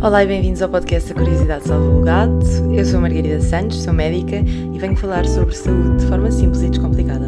Olá e bem-vindos ao podcast A Curiosidade Salva o Gato. Eu sou a Margarida Santos, sou médica e venho falar sobre saúde de forma simples e descomplicada.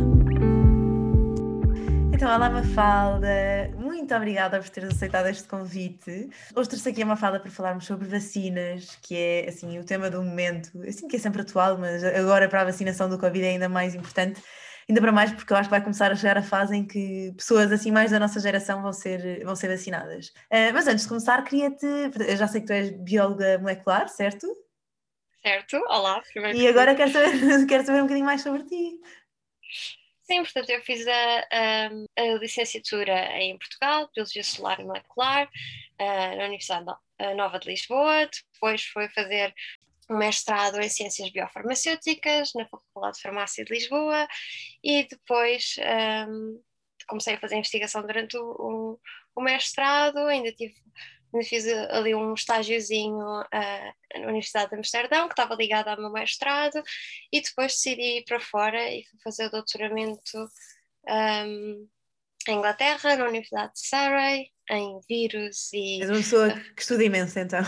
Então, olá Mafalda, muito obrigada por teres aceitado este convite. Hoje trouxe aqui a Mafalda para falarmos sobre vacinas, que é assim o tema do momento, assim que é sempre atual, mas agora para a vacinação do Covid é ainda mais importante. Ainda para mais porque eu acho que vai começar a chegar a fase em que pessoas assim mais da nossa geração vão ser vacinadas. Mas antes de começar, eu já sei que tu és bióloga molecular, certo? Certo, olá, primeiro E que agora tudo. quero saber um bocadinho mais sobre ti. Sim, portanto, eu fiz a licenciatura em Portugal, Biologia Celular e Molecular, na Universidade Nova de Lisboa. Depois fui fazer um mestrado em Ciências Biofarmacêuticas na Faculdade de Farmácia de Lisboa e depois comecei a fazer investigação durante o mestrado. Ainda fiz ali um estágiozinho na Universidade de Amsterdão, que estava ligado ao meu mestrado, e depois decidi ir para fora e fui fazer o doutoramento um, em Inglaterra, na Universidade de Surrey, em vírus És e. uma pessoa que estuda imenso, então.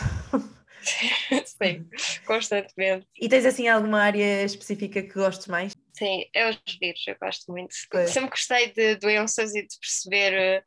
Sim, constantemente. E tens assim alguma área específica que gostes mais? Sim, é os vírus, eu gosto muito. Pois. Sempre gostei de doenças e de perceber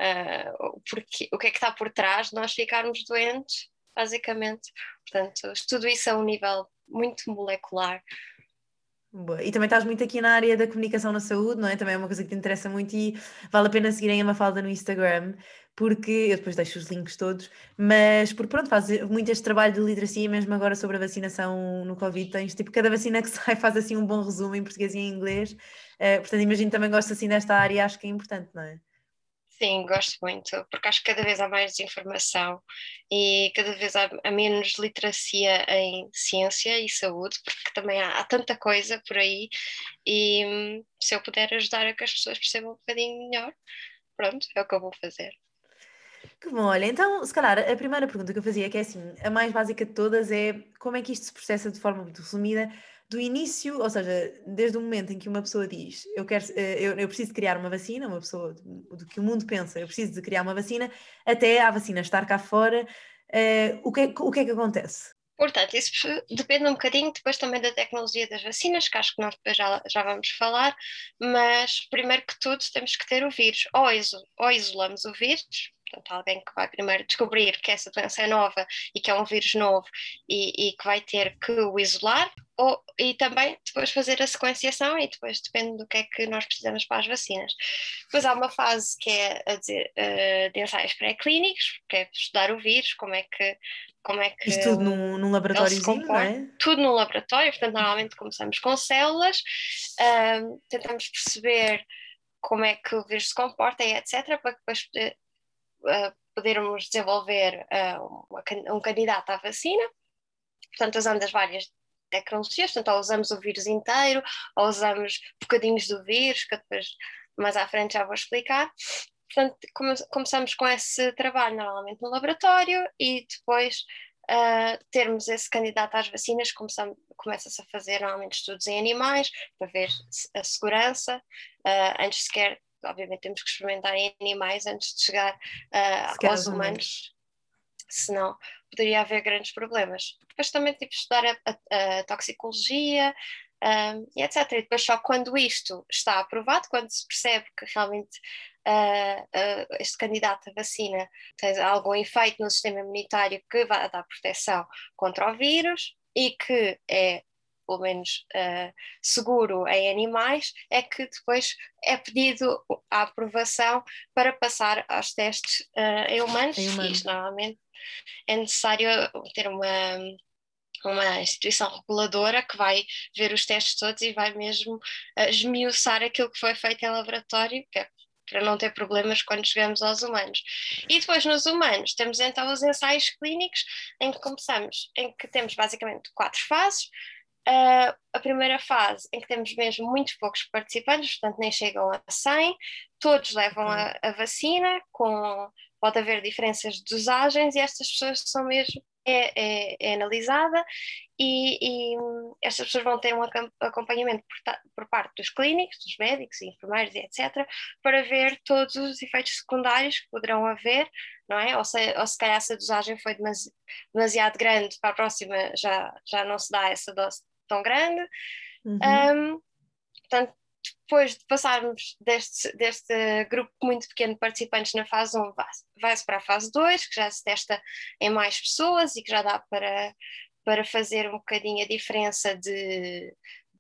o que é que está por trás de nós ficarmos doentes, basicamente. Portanto, estudo isso a um nível muito molecular. Boa. E também estás muito aqui na área da comunicação na saúde, não é? Também é uma coisa que te interessa muito e vale a pena seguirem a Mafalda no Instagram, porque eu depois deixo os links todos, mas porque pronto, faz muito este trabalho de literacia, mesmo agora sobre a vacinação no Covid, tens tipo, cada vacina que sai faz assim um bom resumo em português e em inglês. Portanto imagino que também gostas assim desta área e acho que é importante, não é? Sim, gosto muito, porque acho que cada vez há mais desinformação e cada vez há menos literacia em ciência e saúde, porque também há tanta coisa por aí e se eu puder ajudar a que as pessoas percebam um bocadinho melhor, pronto, é o que eu vou fazer. Que bom, olha, então, se calhar, a primeira pergunta que eu fazia, que é assim, a mais básica de todas, é como é que isto se processa de forma muito resumida, do início, ou seja, desde o momento em que uma pessoa diz, eu preciso de criar uma vacina, uma pessoa do que o mundo pensa, eu preciso de criar uma vacina, até a vacina estar cá fora, o que é que acontece? Portanto, isso depende um bocadinho depois também da tecnologia das vacinas, que acho que nós depois já vamos falar, mas primeiro que tudo temos que ter o vírus. Ou isolamos o vírus, portanto, alguém que vai primeiro descobrir que essa doença é nova e que é um vírus novo e que vai ter que o isolar, e também depois fazer a sequenciação e depois depende do que é que nós precisamos para as vacinas. Depois há uma fase que é de ensaios pré-clínicos, que é estudar o vírus, como é que Isto tudo num ele se laboratóriozinho, não comporta, é? tudo no laboratório, portanto, normalmente começamos com células, tentamos perceber como é que o vírus se comporta e etc., para depois podermos desenvolver um candidato à vacina. Portanto, usando as várias tecnologias, portanto, ou usamos o vírus inteiro, ou usamos bocadinhos do vírus, que eu depois mais à frente já vou explicar. Portanto, começamos com esse trabalho normalmente no laboratório e depois termos esse candidato às vacinas, começa-se a fazer normalmente estudos em animais para ver a segurança, antes sequer, obviamente temos que experimentar em animais antes de chegar Sequer aos aos humanos. humanos, senão poderia haver grandes problemas. Depois também tipo, estudar a toxicologia, e etc. E depois só quando isto está aprovado, quando se percebe que realmente este candidato à vacina tem algum efeito no sistema imunitário que vai dar proteção contra o vírus e que é pelo menos seguro em animais, é que depois é pedido a aprovação para passar aos testes em Em humanos, e isto humanos. normalmente é necessário ter uma instituição reguladora que vai ver os testes todos e vai mesmo esmiuçar aquilo que foi feito em laboratório, que é para não ter problemas quando chegamos aos humanos. E depois nos humanos temos então os ensaios clínicos em que temos basicamente 4 fases. A primeira fase em que temos mesmo muito poucos participantes, portanto nem chegam a 100, todos levam Ok. a vacina com pode haver diferenças de dosagens e estas pessoas são mesmo é analisada e estas pessoas vão ter um acompanhamento por parte dos clínicos, dos médicos, enfermeiros, etc., para ver todos os efeitos secundários que poderão haver, não é? Ou se calhar essa dosagem foi demasiado grande, para a próxima já não se dá essa dose tão grande. Portanto, depois de passarmos deste grupo muito pequeno de participantes na fase 1, vai-se para a fase 2, que já se testa em mais pessoas e que já dá para fazer um bocadinho a diferença de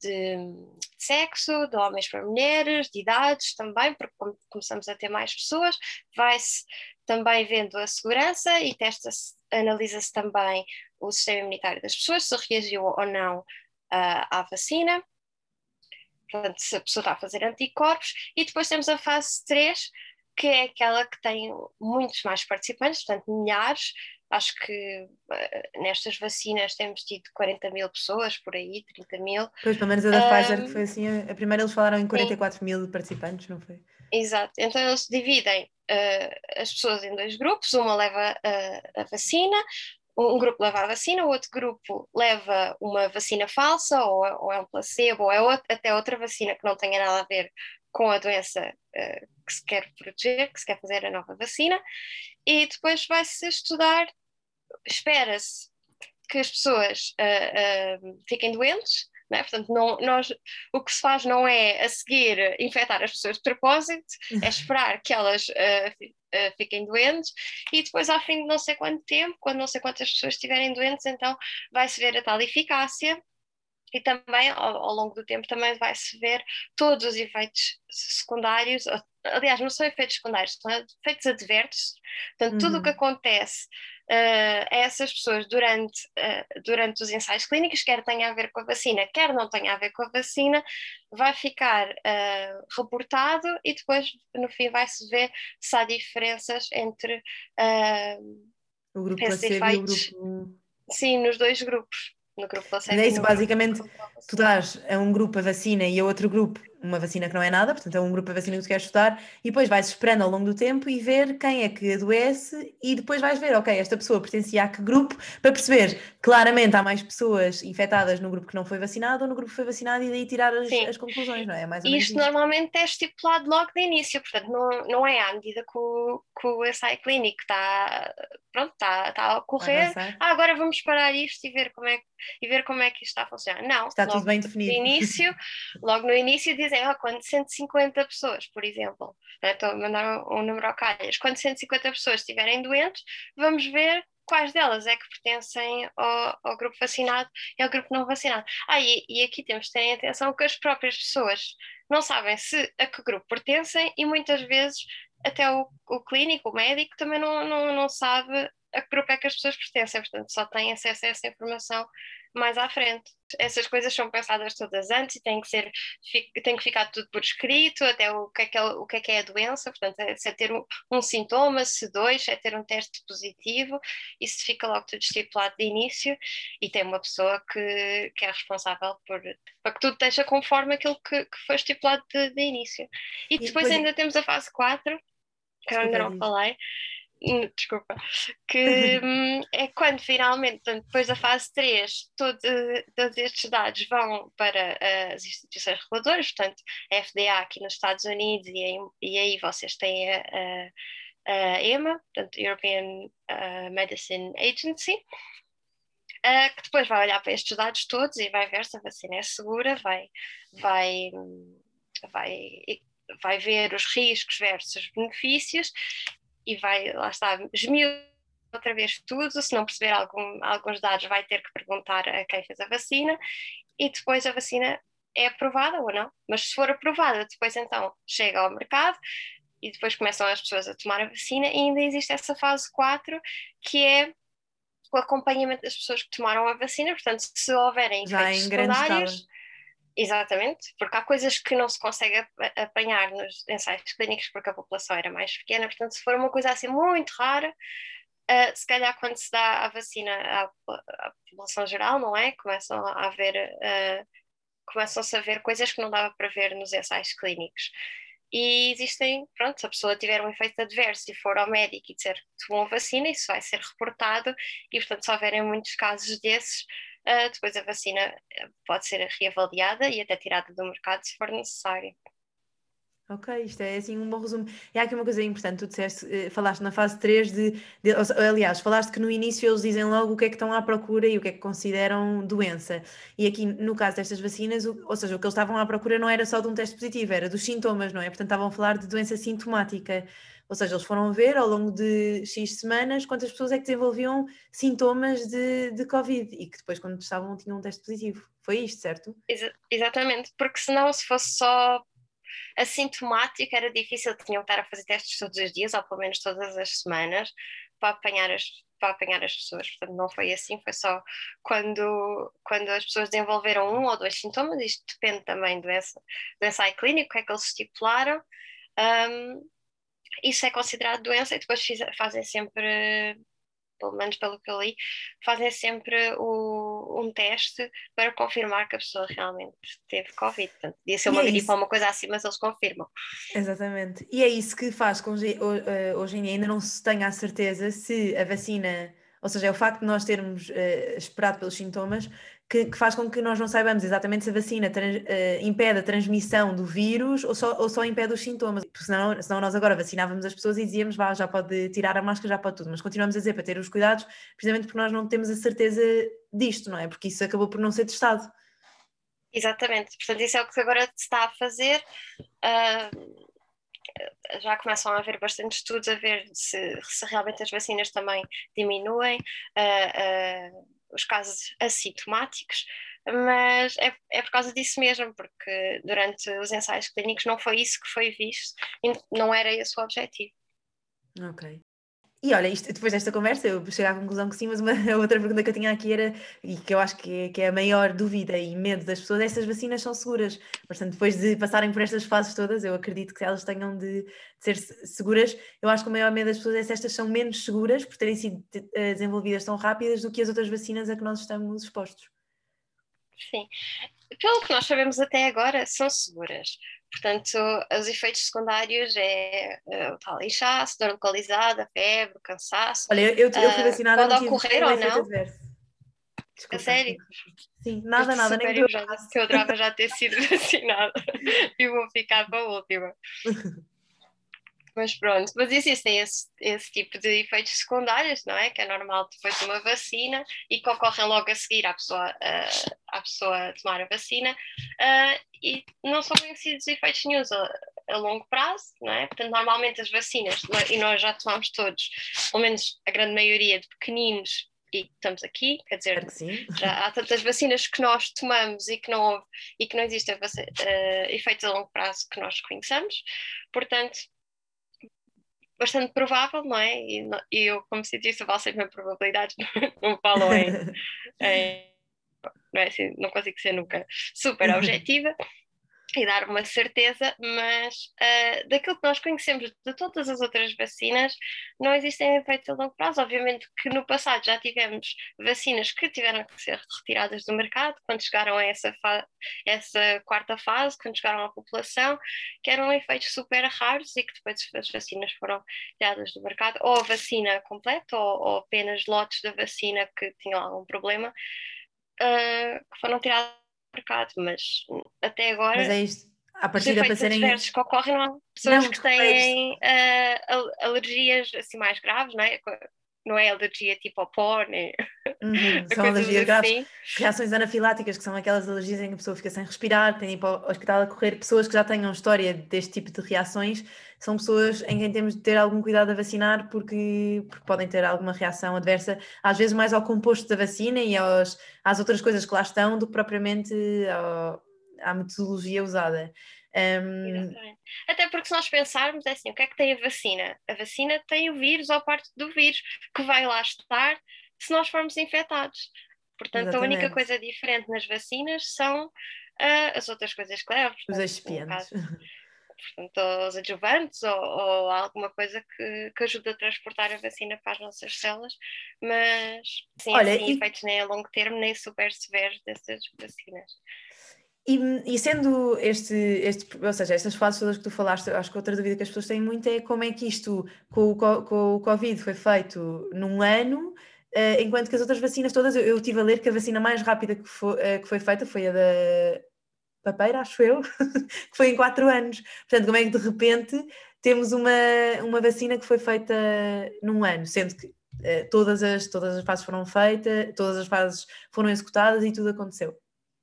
sexo, de homens para mulheres, de idades também, porque começamos a ter mais pessoas, vai-se também vendo a segurança e analisa-se também o sistema imunitário das pessoas, se reagiu ou não à vacina. Portanto, se a pessoa está a fazer anticorpos, e depois temos a fase 3, que é aquela que tem muitos mais participantes, portanto, milhares. Acho que nestas vacinas temos tido 40 mil pessoas por aí, 30 mil. Pois, pelo menos a da Pfizer, que foi assim, a primeira eles falaram em 44 Sim. mil participantes, não foi? Exato, então eles dividem as pessoas em 2 grupos, uma leva a vacina, um grupo leva a vacina, o outro grupo leva uma vacina falsa, ou é um placebo, ou é até outra vacina que não tenha nada a ver com a doença que se quer proteger, que se quer fazer a nova vacina, e depois vai-se estudar, espera-se que as pessoas fiquem doentes, não é? Portanto, o que se faz não é a seguir infectar as pessoas de propósito, é esperar que elas fiquem doentes e depois, ao fim de não sei quanto tempo, quando não sei quantas pessoas estiverem doentes, então vai-se ver a tal eficácia. E também, ao longo do tempo, também vai-se ver todos os efeitos secundários, aliás, não são efeitos secundários, são efeitos adversos. Portanto, tudo o que acontece a essas pessoas durante os ensaios clínicos, quer tenha a ver com a vacina, quer não tenha a ver com a vacina, vai ficar reportado e depois, no fim, vai-se ver se há diferenças entre O grupo esses placebo e o efeitos. grupo... Sim, nos 2 grupos. No grupo Mas placebo é e isso, no grupo basicamente, controle. tu dás a um grupo a vacina e a outro grupo uma vacina que não é nada, portanto é um grupo a vacina que tu queres estudar, e depois vais esperando ao longo do tempo e ver quem é que adoece, e depois vais ver, ok, esta pessoa pertencia a que grupo, para perceber, claramente há mais pessoas infectadas no grupo que não foi vacinado ou no gruro que foi vacinado, e daí tirar Sim. as conclusões, não é? É mais ou E menos isto isso. normalmente é estipulado logo de início, portanto, não é à medida que o ensaio clínico está a Vai ocorrer. avançar. Agora vamos parar isto e ver como é que isto está a funcionar. Não, Está tudo bem definido. logo no início dizem, quando 150 pessoas, por exemplo, né, estou a mandar um número ao calhas, quando 150 pessoas estiverem doentes, vamos ver quais delas é que pertencem ao grupo vacinado e ao grupo não vacinado. E aqui temos de ter atenção que as próprias pessoas não sabem a que grupo pertencem e muitas vezes até o clínico, o médico, também não sabe a que grupo é que as pessoas pertencem, portanto só tem acesso a essa informação mais à frente. Essas coisas são pensadas todas antes e tem que ficar tudo por escrito, até o que é a doença, portanto, se é ter um sintoma, se 2, se é ter um teste positivo, isso fica logo tudo estipulado de início e tem uma pessoa que é responsável para que tudo esteja conforme aquilo que foi estipulado de início. E E depois depois, ainda temos a fase 4, que eu ainda desculpa, não diz. falei, desculpa, que é quando finalmente, portanto, depois da fase 3, todos estes dados vão para as instituições reguladoras, portanto, a FDA aqui nos Estados Unidos, e aí vocês têm a EMA, portanto, European Medicine Agency, que depois vai olhar para estes dados todos e vai ver se a vacina é segura, vai, vai, vai ver os riscos versus os benefícios e vai, lá está, esmiuçar outra vez tudo, se não perceber alguns dados vai ter que perguntar a quem fez a vacina e depois a vacina é aprovada ou não, mas se for aprovada depois então chega ao mercado e depois começam as pessoas a tomar a vacina e ainda existe essa fase 4 que é o acompanhamento das pessoas que tomaram a vacina, portanto se houverem Já efeitos em grande escala. secundários. Exatamente, porque há coisas que não se consegue apanhar nos ensaios clínicos porque a população era mais pequena, portanto, se for uma coisa assim muito rara, se calhar quando se dá a vacina à população geral, não é? Começam-se a ver coisas que não dava para ver nos ensaios clínicos. E existem, pronto, se a pessoa tiver um efeito adverso e for ao médico e dizer que tomou a vacina, isso vai ser reportado e, portanto, se houverem muitos casos desses, depois a vacina pode ser reavaliada e até tirada do mercado se for necessário. Ok, isto é assim um bom resumo. E há aqui uma coisa importante, tu disseste, falaste na fase 3 aliás, falaste que no início eles dizem logo o que é que estão à procura e o que é que consideram doença. E aqui, no caso destas vacinas, ou seja, o que eles estavam à procura não era só de um teste positivo, era dos sintomas, não é? Portanto, estavam a falar de doença sintomática. Ou seja, eles foram ver ao longo de X semanas quantas pessoas é que desenvolviam sintomas de Covid e que depois, quando estavam, tinham um teste positivo. Foi isto, certo? Exatamente, porque senão, se fosse só assintomático, era difícil, tinham que estar a fazer testes todos os dias, ou pelo menos todas as semanas, para apanhar as pessoas. Portanto, não foi assim, foi só quando as pessoas desenvolveram um ou dois sintomas, isto depende também do ensaio clínico, o que é que eles estipularam. Um, isso é considerado doença e depois fazem sempre, pelo menos pelo que eu li, fazem sempre um teste para confirmar que a pessoa realmente teve Covid. Portanto, podia ser E uma é gripe ou isso. uma coisa assim, mas eles confirmam. Exatamente. E é isso que faz com que hoje em dia ainda não se tenha a certeza se a vacina, ou seja, é o facto de nós termos esperado pelos sintomas, que faz com que nós não saibamos exatamente se a vacina impede a transmissão do vírus ou só impede os sintomas. Porque senão nós agora vacinávamos as pessoas e dizíamos, vá, já pode tirar a máscara, já pode tudo, mas continuamos a dizer para ter os cuidados, precisamente porque nós não temos a certeza disto, não é? Porque isso acabou por não ser testado. Exatamente. Portanto, isso é o que agora se está a fazer. Uh, já começam a haver bastantes estudos a ver se realmente as vacinas também diminuem os casos assintomáticos, mas é por causa disso mesmo, porque durante os ensaios clínicos não foi isso que foi visto e não era esse o objetivo. Ok. E olha, depois desta conversa, eu cheguei à conclusão que sim, mas a outra pergunta que eu tinha aqui era, e que eu acho que é a maior dúvida e medo das pessoas, estas vacinas são seguras. Portanto, depois de passarem por estas fases todas, eu acredito que elas tenham de ser seguras. Eu acho que o maior medo das pessoas é se estas são menos seguras, por terem sido desenvolvidas tão rápidas, do que as outras vacinas a que nós estamos expostos. Sim, pelo que nós sabemos até agora, são seguras. Portanto, os efeitos secundários é o tal inchaço, dor localizada, febre, cansaço. Olha, eu fui vacinada, Pode não tive ocorrer nenhum ou efeito não, adverso. a Desculpa. sério. Sim, Eu nada, estou nada, nem super me deu invejosa, abraço. porque eu adorava já ter sido vacinada e vou ficar para a última. Mas pronto, mas existem esse tipo de efeitos secundários, não é? Que é normal depois de uma vacina e que ocorrem logo a seguir à pessoa tomar a vacina, e não são conhecidos efeitos nenhums a longo prazo, não é? Portanto, normalmente as vacinas, e nós já tomamos todos, pelo menos a grande maioria de pequeninos, e estamos aqui, quer dizer, Espero que sim. já há tantas vacinas que nós tomamos e que não houve, e que não existem efeitos a longo prazo que nós conheçamos, portanto bastante provável, não é? E eu, como cientista, falo sempre em probabilidades, não falo não é assim, não consigo ser nunca super objetiva e dar uma certeza, mas daquilo que nós conhecemos de todas as outras vacinas, não existem efeitos a longo prazo. Obviamente que no passado já tivemos vacinas que tiveram que ser retiradas do mercado quando chegaram a essa quarta fase, quando chegaram à população, que eram efeitos super raros e que depois as vacinas foram tiradas do mercado, ou a vacina completa, ou apenas lotes da vacina que tinham algum problema, que foram tirados do mercado, mas até Mas agora é isto. À os partida, para efeitos serem. adversos que ocorrem não há pessoas Não, que desculpa, é que têm alergias assim mais graves, não é? Não é alergia tipo ao pólen, são coisas alergias graves, assim. reações anafiláticas, que são aquelas alergias em que a pessoa fica sem respirar, tem de ir para o hospital a correr. Pessoas que já tenham história deste tipo de reações são pessoas em quem temos de ter algum cuidado a vacinar porque podem ter alguma reação adversa, às vezes mais ao composto da vacina e às outras coisas que lá estão do que propriamente à metodologia usada. Exatamente. Até porque se nós pensarmos, é assim, o que é que tem a vacina? A vacina tem o vírus ou parte do vírus que vai lá estar se nós formos infectados. Portanto, a única Exatamente. coisa diferente nas vacinas são as outras coisas que levam, Os portanto, no excipientes. caso, portanto, os adjuvantes ou alguma coisa que ajude a transportar a vacina para as nossas células, mas sim, Olha, assim, efeitos nem a longo termo nem super severos dessas vacinas. E sendo ou seja, estas fases todas que tu falaste, acho que outra dúvida que as pessoas têm muito é como é que isto com o Covid foi feito num ano, enquanto que as outras vacinas todas, eu estive a ler que a vacina mais rápida que foi feita foi a da papeira, acho eu, que foi em 4 anos. Portanto, como é que de repente temos uma vacina que foi feita num ano, sendo que todas as fases foram feitas, todas as fases foram executadas e tudo aconteceu.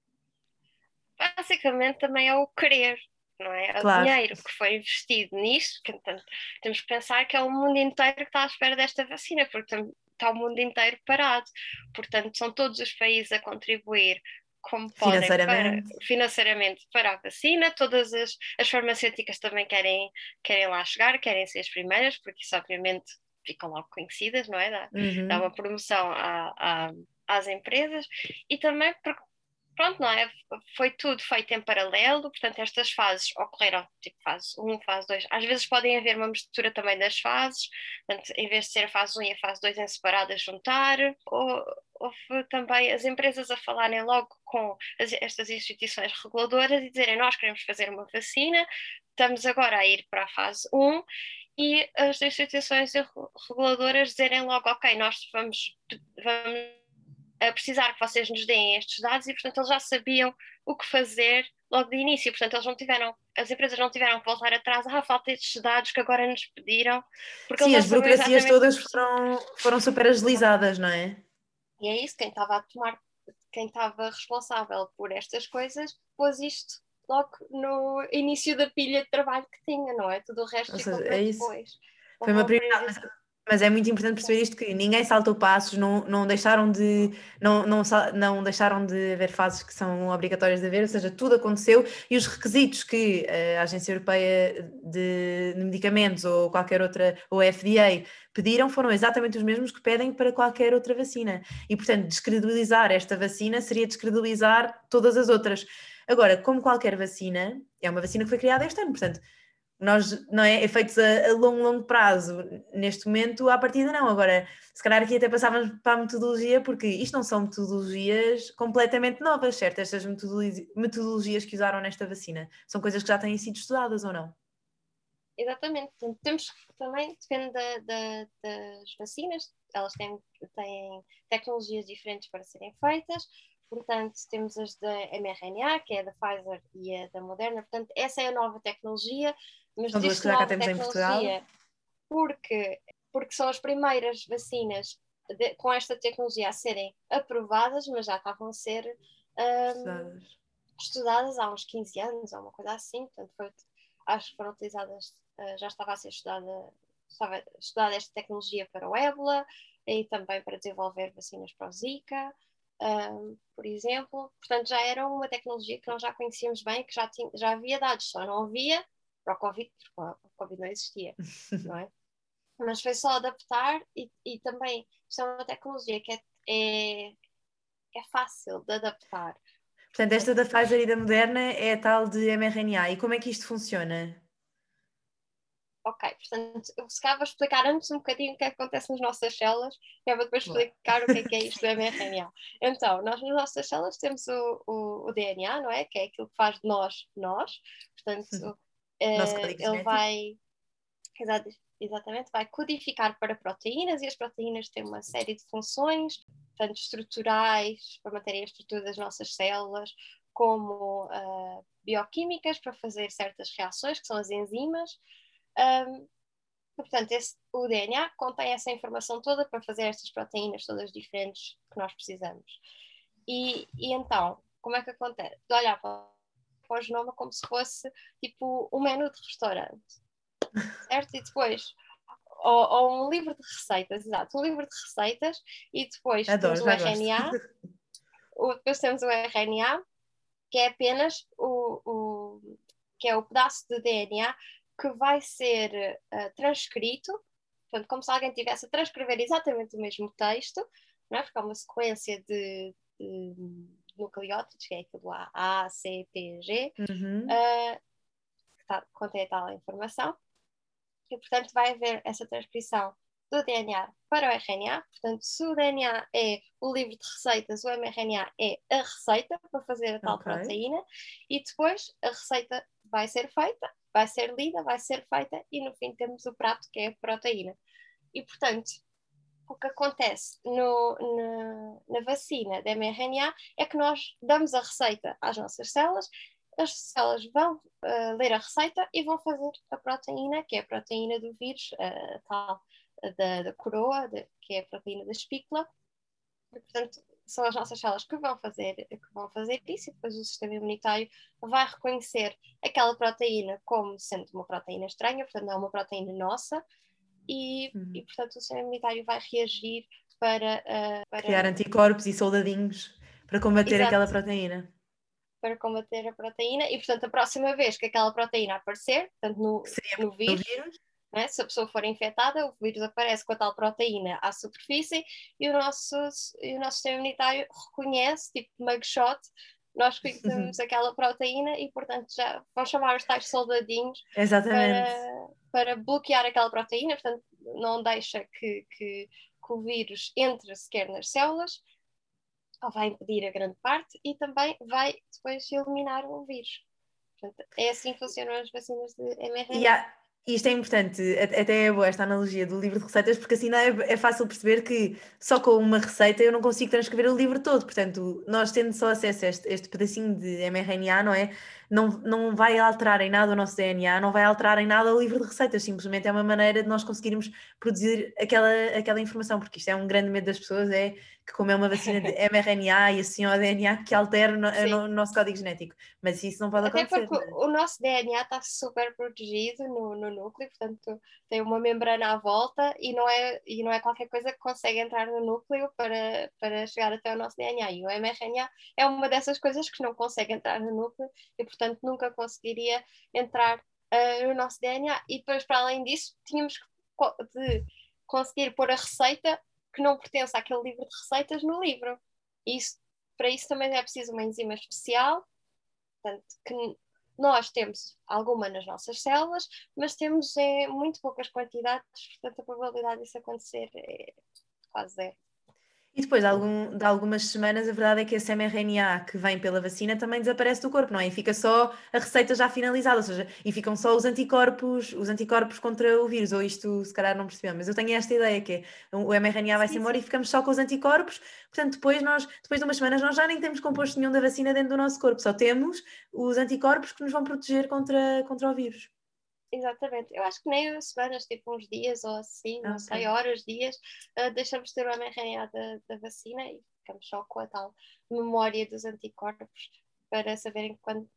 Basicamente também é o querer, não é? É o Claro, dinheiro que foi investido nisto, que, portanto, temos que pensar que é o mundo inteiro que está à espera desta vacina, porque está o mundo inteiro parado. Portanto, são todos os países a contribuir como podem financeiramente. financeiramente para a vacina, todas as farmacêuticas também querem lá chegar, querem ser as primeiras, porque isso obviamente ficam logo conhecidas, não é? Dá uma Uhum. promoção às empresas e também porque pronto, não é? Foi tudo feito em paralelo, portanto, estas fases ocorreram, tipo fase 1, fase 2. Às vezes podem haver uma mistura também das fases, portanto, em vez de ser a fase 1 e a fase 2 em separado, a juntar. Houve também as empresas a falarem logo com estas instituições reguladoras e dizerem: Nós queremos fazer uma vacina, estamos agora a ir para a fase 1. E as instituições reguladoras dizerem logo: Ok, nós vamos a precisar que vocês nos deem estes dados e, portanto, eles já sabiam o que fazer logo de início. Portanto, as empresas não tiveram que voltar atrás, falta estes dados que agora nos pediram, porque eles Sim, já as sabiam burocracias exatamente o todas processo. foram super agilizadas, não é? E é isso, quem estava responsável por estas coisas, pôs isto logo no início da pilha de trabalho que tinha, não é? Tudo o resto Ou ficou seja, para é isso. depois. Foi Houve uma uma prioridade, priorização. mas é muito importante perceber isto que ninguém saltou passos, não deixaram não deixaram de haver fases que são obrigatórias de haver, ou seja, tudo aconteceu e os requisitos que a Agência Europeia de Medicamentos ou qualquer outra, ou a FDA, pediram foram exatamente os mesmos que pedem para qualquer outra vacina. E, portanto, descredibilizar esta vacina seria descredibilizar todas as outras. Agora, como qualquer vacina, é uma vacina que foi criada este ano, portanto, nós, não é? Efeitos a longo, longo prazo, neste momento, à partida não. Agora, se calhar aqui até passávamos para a metodologia, porque isto não são metodologias completamente novas, certo? Estas metodologias que usaram nesta vacina são coisas que já têm sido estudadas ou não? Exatamente. Temos também, depende das vacinas, elas têm tecnologias diferentes para serem feitas. Portanto, temos as da mRNA, que é a da Pfizer e a da Moderna. Portanto, essa é a nova tecnologia, mas São duas que diz-se já cá nova temos em Portugal. tecnologia porque, porque são as primeiras vacinas com esta tecnologia a serem aprovadas, mas já estavam a ser um, Estudadas. estudadas há uns 15 anos, ou uma coisa assim. Portanto, acho que foram utilizadas, já estava a ser estudada esta tecnologia para o ébola e também para desenvolver vacinas para o Zika, por exemplo. Portanto, já era uma tecnologia que nós já conhecíamos bem, que já havia dados, só não havia para o Covid, porque o Covid não existia, não é? Mas foi só adaptar e também isto é uma tecnologia que é fácil de adaptar. Portanto, esta da Pfizer e da Moderna é a tal de mRNA. E como é que isto funciona? Ok, portanto, eu se calhar vou explicar antes um bocadinho o que é que acontece nas nossas células, que é para depois Boa. explicar o que é isto do mRNA. Então, nós nas nossas células temos o DNA, não é? Que é aquilo que faz de nós. Portanto, Nosso código ele genético. exatamente, vai codificar para proteínas e as proteínas têm uma série de funções, tanto estruturais, para manterem a estrutura das nossas células, como bioquímicas, para fazer certas reações, que são as enzimas. Um, Portanto, o DNA contém essa informação toda para fazer estas proteínas todas diferentes que nós precisamos. E então, como é que acontece? De olhar para o genoma como se fosse tipo um menu de restaurante, certo? E depois, ou um livro de receitas, exato, um livro de receitas, e depois Adoro, temos o já gosto. RNA, depois temos o RNA, que é apenas que é o pedaço de DNA que vai ser transcrito, portanto, como se alguém estivesse a transcrever exatamente o mesmo texto, não é? Porque é uma sequência de nucleótidos, que é aquilo lá, A, C, T, G, Uhum. que contém a tal informação, e portanto vai haver essa transcrição do DNA para o RNA. Portanto, se o DNA é o livro de receitas, o mRNA é a receita para fazer a tal proteína, e depois a receita vai ser feita, vai ser lida, vai ser feita, e no fim temos o prato, que é a proteína. E, portanto, o que acontece na vacina da mRNA é que nós damos a receita às nossas células, as células vão ler a receita e vão fazer a proteína, que é a proteína do vírus, tal da coroa, que é a proteína da espícula. E, portanto, são as nossas células que vão fazer isso, e depois o sistema imunitário vai reconhecer aquela proteína como sendo uma proteína estranha, portanto não é uma proteína nossa, e portanto o sistema imunitário vai reagir para criar anticorpos e soldadinhos para combater Exato. aquela proteína. Para combater a proteína, e portanto a próxima vez que aquela proteína aparecer, portanto no vírus, né, se a pessoa for infectada, o vírus aparece com a tal proteína à superfície, e o nosso sistema imunitário reconhece, tipo mugshot, nós conhecemos aquela proteína, e portanto já vão chamar os tais soldadinhos. Exatamente. Para bloquear aquela proteína, portanto não deixa que o vírus entre sequer nas células, ou vai impedir a grande parte, e também vai depois eliminar o vírus. Portanto, é assim que funcionam as vacinas de mRNA. E isto é importante, até é boa esta analogia do livro de receitas, porque assim é fácil perceber que só com uma receita eu não consigo transcrever o livro todo. Portanto, nós tendo só acesso a este pedacinho de mRNA, não é? Não vai alterar em nada o nosso DNA, não vai alterar em nada o livro de receitas, simplesmente é uma maneira de nós conseguirmos produzir aquela informação, porque isto é um grande medo das pessoas, é que como é uma vacina de mRNA e assim ao DNA que altera o nosso código genético, mas isso não pode Até acontecer. porque o nosso DNA está super protegido no núcleo, portanto tem uma membrana à volta, e não é qualquer coisa que consegue entrar no núcleo para chegar até o nosso DNA, e o mRNA é uma dessas coisas que não consegue entrar no núcleo, e portanto nunca conseguiria entrar no nosso DNA, e depois para além disso tínhamos de conseguir pôr a receita que não pertence àquele livro de receitas no livro, e para isso também é preciso uma enzima especial. Portanto, que nós temos alguma nas nossas células, mas temos muito poucas quantidades, portanto a probabilidade disso acontecer é quase zero. E depois de algumas semanas, a verdade é que esse mRNA que vem pela vacina também desaparece do corpo, não é? E fica só a receita já finalizada, ou seja, e ficam só os anticorpos contra o vírus, ou isto se calhar não percebeu, mas eu tenho esta ideia que o mRNA vai-se embora e ficamos só com os anticorpos, portanto depois de umas semanas nós já nem temos composto nenhum da vacina dentro do nosso corpo, só temos os anticorpos que nos vão proteger contra o vírus. Exatamente, eu acho que nem semanas, tipo uns dias ou assim, não sei, horas, dias, deixamos de ter o mRNA da vacina e ficamos só com a tal memória dos anticorpos para saberem quando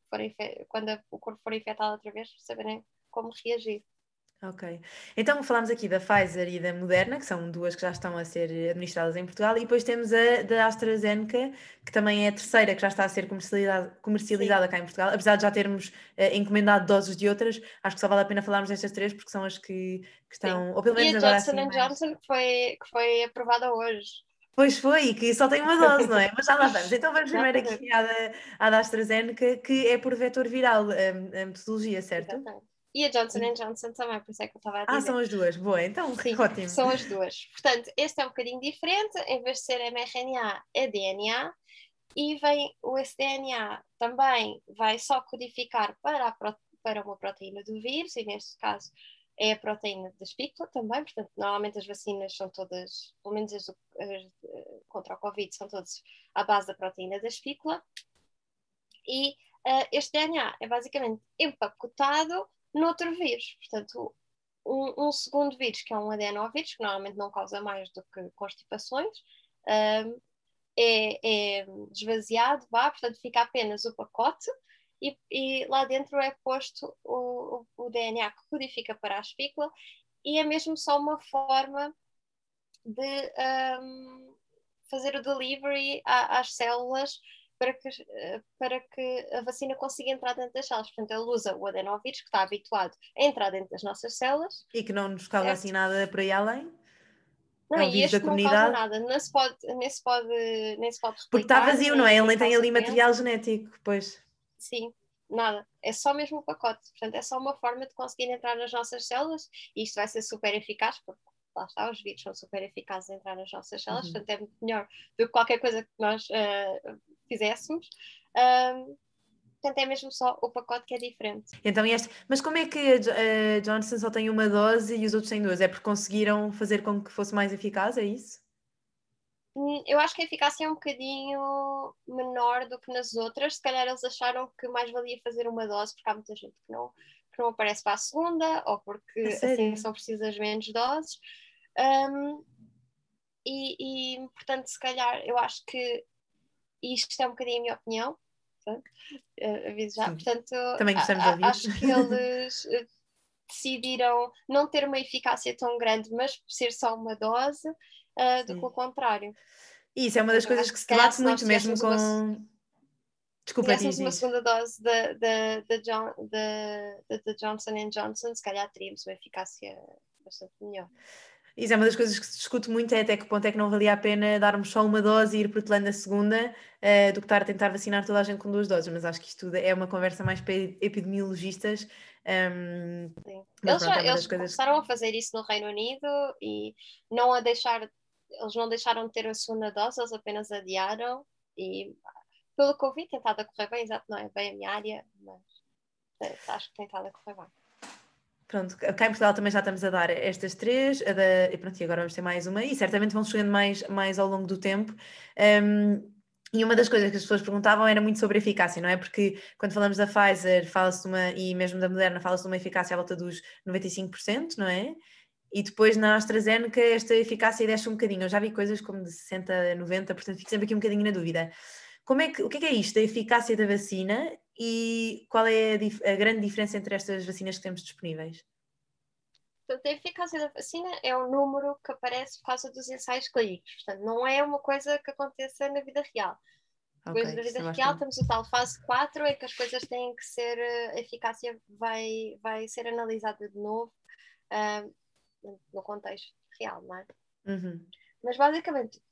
o corpo for infectado outra vez, saberem como reagir. Ok. Então falámos aqui da Pfizer e da Moderna, que são duas que já estão a ser administradas em Portugal, e depois temos a da AstraZeneca, que também é a terceira que já está a ser comercializada cá em Portugal, apesar de já termos encomendado doses de outras, acho que só vale a pena falarmos destas três porque são as que estão, ou pelo menos e a agora Johnson assim mais... Johnson que foi aprovada hoje. Pois foi, que só tem uma dose, não é? Mas já lá vamos. Então vamos primeiro Exatamente. aqui à da AstraZeneca, que é por vetor viral, a metodologia, certo? Exatamente. E a Johnson Johnson também, por isso é que eu estava a dizer. São as duas. Boa, então Sim, ótimo. são as duas. Portanto, este é um bocadinho diferente, em vez de ser mRNA, é DNA, e esse DNA também vai só codificar para uma proteína do vírus, e neste caso é a proteína da espícula também, portanto, normalmente as vacinas são todas, pelo menos as contra o Covid, são todas à base da proteína da espícula, e este DNA é basicamente empacotado noutro vírus, portanto, um segundo vírus, que é um adenovírus, que normalmente não causa mais do que constipações, é desvaziado, portanto fica apenas o pacote, e lá dentro é posto o DNA que codifica para a espícula, e é mesmo só uma forma de fazer o delivery às células para que a vacina consiga entrar dentro das células. Portanto, ele usa o adenovírus, que está habituado a entrar dentro das nossas células. E que não nos causa assim nada por aí além? Não, É um e vírus da este não causa comunidade? nada, nem se pode Porque está replicar, vazio, não é? Ele nem tem causa ali doença. material genético, pois. Sim, nada. É só mesmo o pacote. Portanto, é só uma forma de conseguir entrar nas nossas células, e isto vai ser super eficaz, porque lá está, os vírus são super eficazes em entrar nas nossas células, Uhum. portanto é muito melhor do que qualquer coisa que nós fizéssemos. Portanto, é mesmo só o pacote que é diferente. Então, mas como é que a Johnson só tem uma dose e os outros têm duas? É porque conseguiram fazer com que fosse mais eficaz, é isso? Eu acho que a eficácia é um bocadinho menor do que nas outras. Se calhar eles acharam que mais valia fazer uma dose, porque há muita gente que não aparece para a segunda, ou A porque assim sério? são precisas menos doses. Um, portanto, se calhar, eu acho que isto é um bocadinho a minha opinião, portanto, aviso já. Sim. Portanto, Também gostamos de ouvir. acho que eles decidiram não ter uma eficácia tão grande, mas ser só uma dose, do que o Sim. contrário. E isso é uma das Portanto, eu coisas acho que que se se calhar debate se nós muito mesmo tivéssemos uma, com. Desculpa, diz. segunda dose da Johnson Johnson, se calhar teríamos uma eficácia bastante melhor. Isso é uma das coisas que se discute muito, é até que ponto é que não valia a pena darmos só uma dose e ir protelando a segunda, do que estar a tentar vacinar toda a gente com duas doses. Mas acho que isto tudo é uma conversa mais para epidemiologistas. Sim. Mas pronto, é uma das Eles coisas. começaram a fazer isso no Reino Unido e não a deixar, eles não deixaram de ter a segunda dose, eles apenas adiaram e pelo que eu vi, tem estado a correr bem, exato, não é bem a minha área, mas acho que tem estado a correr bem. Pronto, cá em Portugal também já estamos a dar estas três, e pronto, e agora vamos ter mais uma, e certamente vão chegando mais ao longo do tempo. E uma das coisas que as pessoas perguntavam era muito sobre a eficácia, não é? Porque quando falamos da Pfizer, fala-se de uma, e mesmo da Moderna, fala-se de uma eficácia à volta dos 95%, não é? E depois na AstraZeneca esta eficácia desce um bocadinho. Eu já vi coisas como de 60% a 90%, portanto fico sempre aqui um bocadinho na dúvida. O que é isto da eficácia da vacina e qual é a grande diferença entre estas vacinas que temos disponíveis? Portanto, a eficácia da vacina é um número que aparece por causa dos ensaios clínicos. Portanto, não é uma coisa que aconteça na vida real. Ok, Depois da vida isto é real, bastante. temos o tal fase 4 em que as coisas têm que ser, a eficácia vai ser analisada de novo, uh, no contexto real, não é? Uhum. Mas basicamente,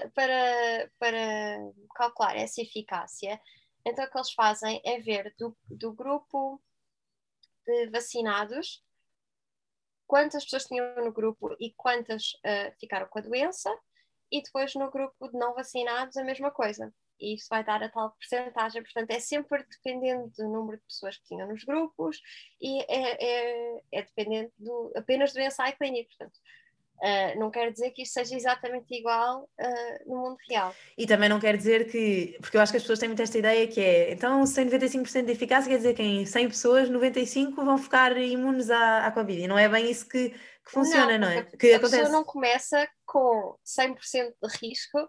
para calcular essa eficácia, então o que eles fazem é ver do grupo de vacinados quantas pessoas tinham no grupo e quantas ficaram com a doença, e depois no grupo de não vacinados a mesma coisa. E isso vai dar a tal porcentagem, portanto é sempre dependendo do número de pessoas que tinham nos grupos e é dependente apenas do ensaio clínico, portanto não quer dizer que isto seja exatamente igual no mundo real. E também não quer dizer que, porque eu acho que as pessoas têm muito esta ideia que é, então se tem 95% de eficácia, quer dizer que em 100 pessoas, 95 vão ficar imunes à Covid. E não é bem isso que Não, funciona, não porque é? Que a pessoa acontece. não começa com 100% de risco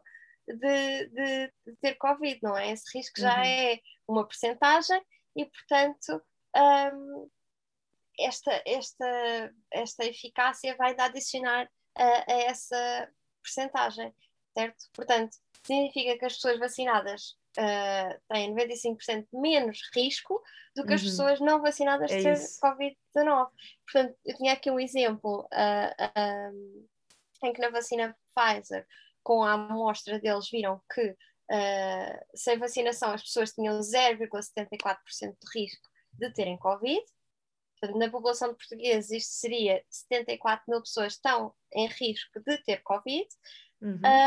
de ter Covid, não é? Esse risco já Uhum. é uma percentagem e, portanto, um, esta eficácia vai adicionar a essa percentagem, certo? Portanto, significa que as pessoas vacinadas têm 95% menos risco do que as Uhum. pessoas não vacinadas É de ter isso. Covid-19. Portanto, eu tinha aqui um exemplo em que na vacina Pfizer, com a amostra deles, viram que sem vacinação as pessoas tinham 0,74% de risco de terem Covid. Portanto, na população de portugueses, isto seria 74 mil pessoas estão em risco de ter Covid, Uhum.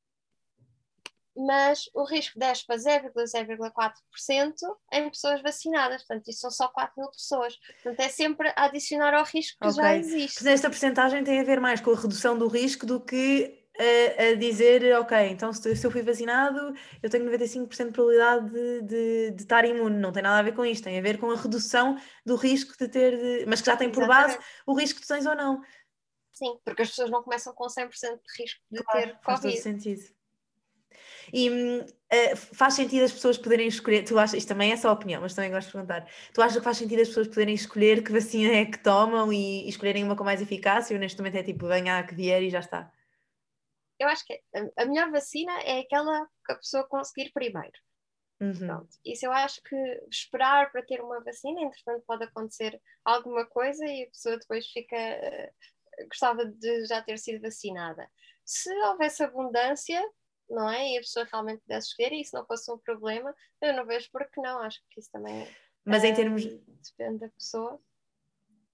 mas o risco desce para 0,04% em pessoas vacinadas. Portanto, isso são só 4 mil pessoas. Portanto, é sempre a adicionar ao risco que Ok. já Portanto, existe. esta percentagem tem a ver mais com a redução do risco do que a dizer, ok, então se eu fui vacinado, eu tenho 95% de probabilidade de estar imune. Não tem nada a ver com isto, tem a ver com a redução do risco de ter, mas que já tem por base Exatamente. o risco que tu tens ou não. Sim, porque as pessoas não começam com 100% de risco de Claro, ter faz todo Covid. sentido. E faz sentido as pessoas poderem escolher, tu achas, isto também é só opinião, mas também gosto de perguntar, tu achas que faz sentido as pessoas poderem escolher que vacina é que tomam e escolherem uma com mais eficácia ou neste momento é tipo, venha a que vier e já está? Eu acho que a melhor vacina é aquela que a pessoa conseguir primeiro. Uhum. Pronto. Isso eu acho que esperar para ter uma vacina, entretanto pode acontecer alguma coisa e a pessoa depois fica, gostava de já ter sido vacinada. Se houvesse abundância, não é? E a pessoa realmente pudesse escolher e isso não fosse um problema, eu não vejo por que não. Acho que isso também Mas em termos, depende da pessoa.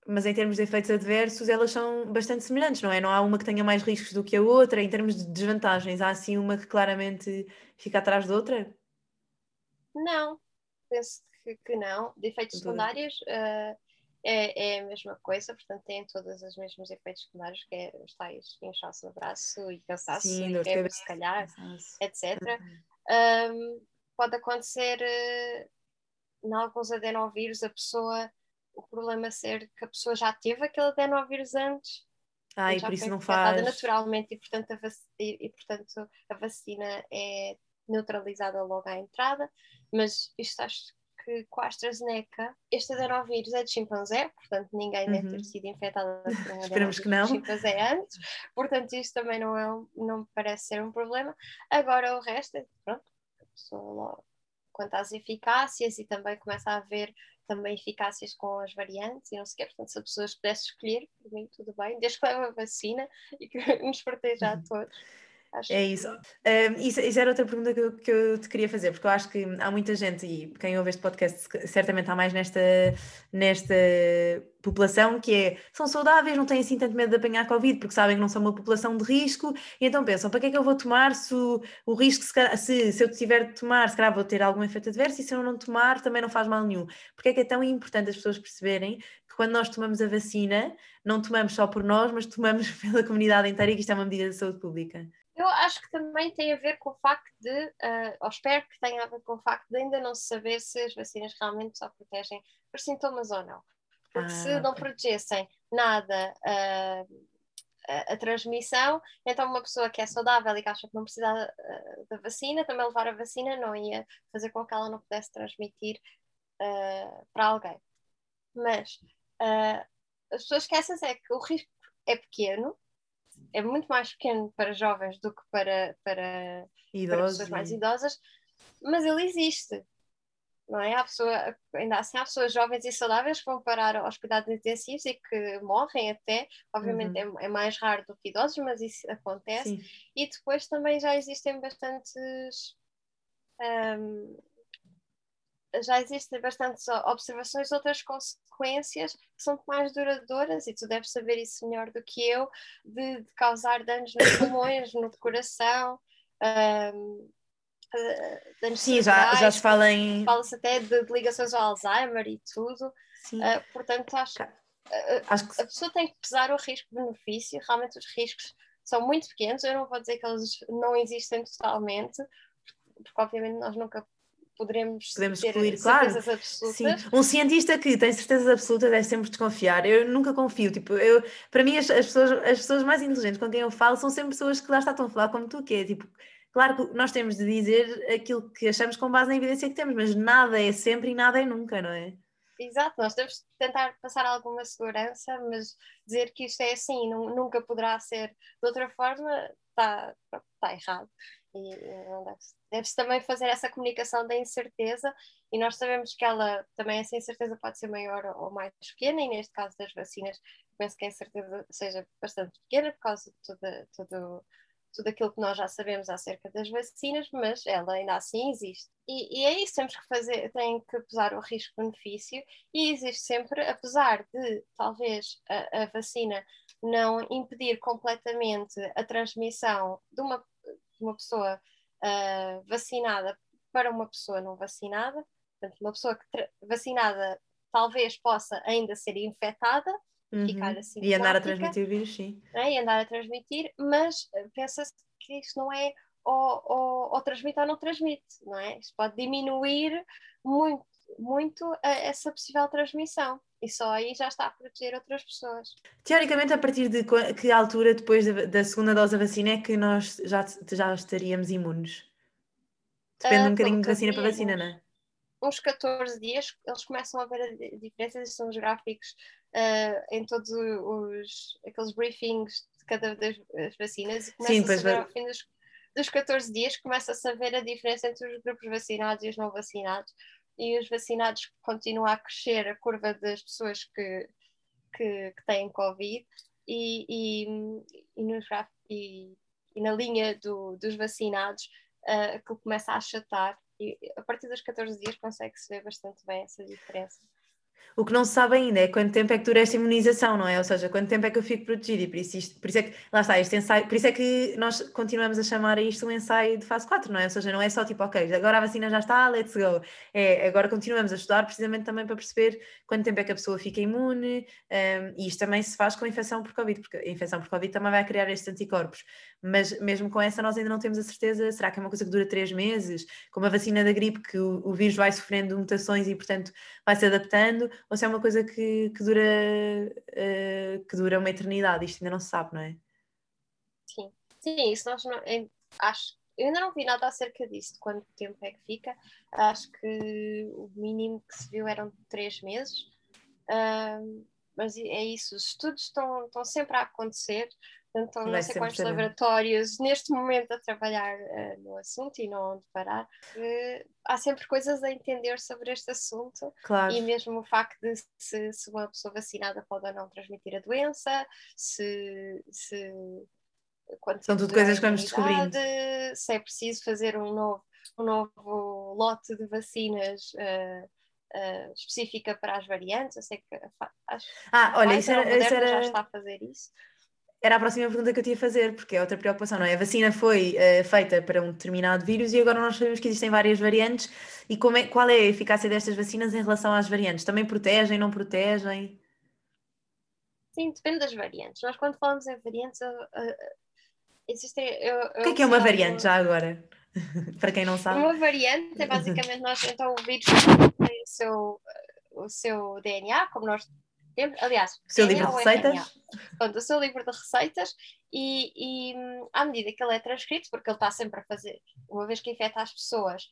Mas em termos de efeitos adversos, elas são bastante semelhantes, não é? Não há uma que tenha mais riscos do que a outra. Em termos de desvantagens, há assim uma que claramente fica atrás da outra? Não, penso que não. De efeitos Com todas. secundários, é a mesma coisa, portanto, têm todos os mesmos efeitos secundários, que é os tais inchaço no braço e cansaço Sim, e dor de febre, cabeça, se calhar, cansaço. etc. Pode acontecer em alguns adenovírus, o problema ser que a pessoa já teve aquele adenovírus antes, Ah, portanto e já por isso foi não infectada faz. naturalmente portanto, a vacina é neutralizada logo à entrada, mas isto acho que com a AstraZeneca, este adenovírus é de chimpanzé, portanto ninguém deve ter Uhum. sido infectada por um Esperamos que adenovírus de não. chimpanzé antes, portanto isto também não me parece ser um problema. Agora o resto, pronto, a pessoa logo, quanto às eficácias e também começa a haver também eficácias com as variantes e não sei o quê, portanto se a pessoa pudesse escolher, por mim tudo bem, desde que leve a vacina e que nos proteja a todos. Acho É isso. que Isso era outra pergunta que eu te queria fazer, porque eu acho que há muita gente, e quem ouve este podcast certamente há mais nesta população, que são saudáveis, não têm assim tanto medo de apanhar Covid, porque sabem que não são uma população de risco, e então pensam, para que é que eu vou tomar se o risco, se eu tiver de tomar, se calhar vou ter algum efeito adverso, e se eu não tomar, também não faz mal nenhum. Porque é que é tão importante as pessoas perceberem que quando nós tomamos a vacina, não tomamos só por nós, mas tomamos pela comunidade inteira e que isto é uma medida de saúde pública. eu acho que também tem a ver com o facto de, ou espero que tenha a ver com o facto de ainda não se saber se as vacinas realmente só protegem por sintomas ou não. Porque se Ah, não ok. protegessem nada a transmissão, então uma pessoa que é saudável e que acha que não precisa da vacina, também levar a vacina não ia fazer com que ela não pudesse transmitir para alguém. Mas as pessoas esquecem é que o risco é pequeno, é muito mais pequeno para jovens do que para Idosos pessoas mais e. idosas, mas ele existe. Não é? Ainda assim, há pessoas jovens e saudáveis que vão parar aos cuidados intensivos e que morrem até. Obviamente Uhum. é mais raro do que idosos, mas isso acontece. Sim. E depois também hum, já existem bastantes observações de outras consequências que são mais duradouras, e tu deves saber isso melhor do que eu, de causar danos nos pulmões, no coração, um, danos Sim, já se cerebrais, fala em. fala-se até de ligações ao Alzheimer e tudo. Sim. Portanto, Ca- Acho que. a pessoa tem que pesar o risco-benefício, realmente os riscos são muito pequenos, eu não vou dizer que eles não existem totalmente, porque obviamente nós nunca poderemos Podemos ter excluir, claro. certezas Sim. absolutas. Um cientista que tem certezas absolutas deve sempre desconfiar. Eu nunca confio. Tipo, para mim, as pessoas mais inteligentes com quem eu falo são sempre pessoas que lá estão a falar como tu, que é tipo. Claro que nós temos de dizer aquilo que achamos com base na evidência que temos, mas nada é sempre e nada é nunca, não é? Exato, nós temos de tentar passar alguma segurança, mas dizer que isto é assim, nunca poderá ser de outra forma, está errado. E não deve-se também fazer essa comunicação da incerteza, e nós sabemos que essa incerteza pode ser maior ou mais pequena, e neste caso das vacinas, penso que a incerteza seja bastante pequena por causa de tudo aquilo que nós já sabemos acerca das vacinas, mas ela ainda assim existe. E é isso, temos que fazer, tem que pesar o risco-benefício, e existe sempre, apesar de talvez a vacina não impedir completamente a transmissão de uma pessoa vacinada para uma pessoa não vacinada, portanto, uma pessoa vacinada talvez possa ainda ser infectada e ficar Uhum. E andar a assintomática, transmitir o vírus, sim. né, e andar a transmitir, mas pensa-se que isto não é ou transmite ou não transmite, não é? Isto pode diminuir muito, muito essa possível transmissão, e só aí já está a proteger outras pessoas. Teoricamente, a partir de que altura depois da segunda dose da vacina é que nós já estaríamos imunes? Depende um Pelo bocadinho de que eu vacina para vi, vacina, não é? uns 14 dias, eles começam a ver a diferença, esses são os gráficos em todos aqueles briefings de cada das vacinas, e Sim, começa a depois. saber ao fim dos 14 dias, começa-se a ver a diferença entre os grupos vacinados e os não vacinados, e os vacinados continuam a crescer a curva das pessoas que têm Covid, e, e, nos e na linha dos vacinados, aquilo começa a achatar, e a partir dos 14 dias consegue-se ver bastante bem essa diferença. O que não se sabe ainda é quanto tempo é que dura esta imunização, não é? Ou seja, quanto tempo é que eu fico protegida e por isso é que, lá está, este ensaio, por isso é que nós continuamos a chamar a isto um ensaio de fase 4, não é? Ou seja, não é só tipo, ok, agora a vacina já está, let's go. Agora continuamos a estudar precisamente também para perceber quanto tempo é que a pessoa fica imune, e isto também se faz com a infecção por Covid, porque a infecção por Covid também vai criar estes anticorpos, mas mesmo com essa nós ainda não temos a certeza, será que é uma coisa que dura 3 meses, como a vacina da gripe, que o vírus vai sofrendo mutações e, portanto, vai se adaptando, ou se é uma coisa que dura uma eternidade, isto ainda não se sabe, não é? Sim, sim, isso nós não, acho, eu ainda não vi nada acerca disso, de quanto tempo é que fica. Acho que o mínimo que se viu eram 3 meses. Mas é isso, os estudos estão sempre a acontecer, portanto, estão E não vai sei sempre quantos sabendo. laboratórios neste momento a trabalhar no assunto e não onde parar. Há sempre coisas a entender sobre este assunto Claro, e mesmo o facto de se uma pessoa vacinada pode ou não transmitir a doença, se quanto são tempo tudo dura a coisas que vamos imunidade, descobrindo. se é preciso fazer um novo lote de vacinas específica para as variantes. Eu sei que a Olha, Pfizer ou a Moderna já está a fazer isso. era a próxima pergunta que eu te ia fazer, porque é outra preocupação, não é? A vacina foi feita para um determinado vírus e agora nós sabemos que existem várias variantes e qual é a eficácia destas vacinas em relação às variantes? Também protegem, não protegem? Sim, depende das variantes. Nós, quando falamos em variantes, existem, O que eu é uma sei variante alguma. já agora? Para quem não sabe. Uma variante é basicamente nós, então, o vírus tem o seu DNA, como nós temos, aliás, O seu livro DNA de ou RNA. receitas? Portanto, o seu livro de receitas à medida que ele é transcrito, porque ele está sempre a fazer, uma vez que infecta as pessoas,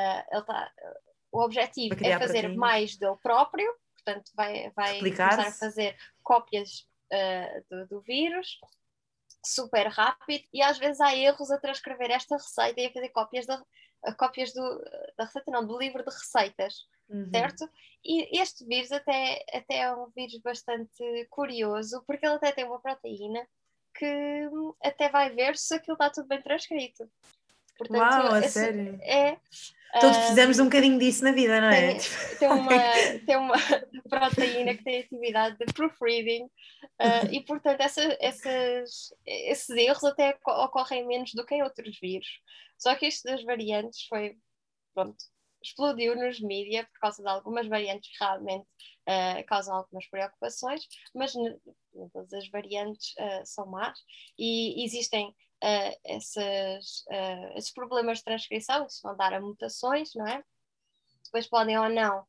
o objetivo Para é criar fazer proteínas? mais dele próprio, portanto vai começar a Replicar-se? fazer cópias do vírus super rápido e às vezes há erros a transcrever esta receita e a fazer cópias da receita, não, do livro de receitas, Uhum. certo? E este vírus até é um vírus bastante curioso, porque ele até tem uma proteína que até vai ver se aquilo está tudo bem transcrito. Portanto, Uau, a esse sério? é. Todos precisamos de um um, bocadinho disso na vida, não é? tem, tem, uma, tem uma proteína que tem atividade de proofreading, e, portanto, esses erros até ocorrem menos do que em outros vírus. Só que isto das variantes foi, pronto, explodiu nos mídias por causa de algumas variantes que realmente causam algumas preocupações, mas todas as variantes são más e existem esses problemas de transcrição, que se vão dar a mutações, não é? Depois podem ou não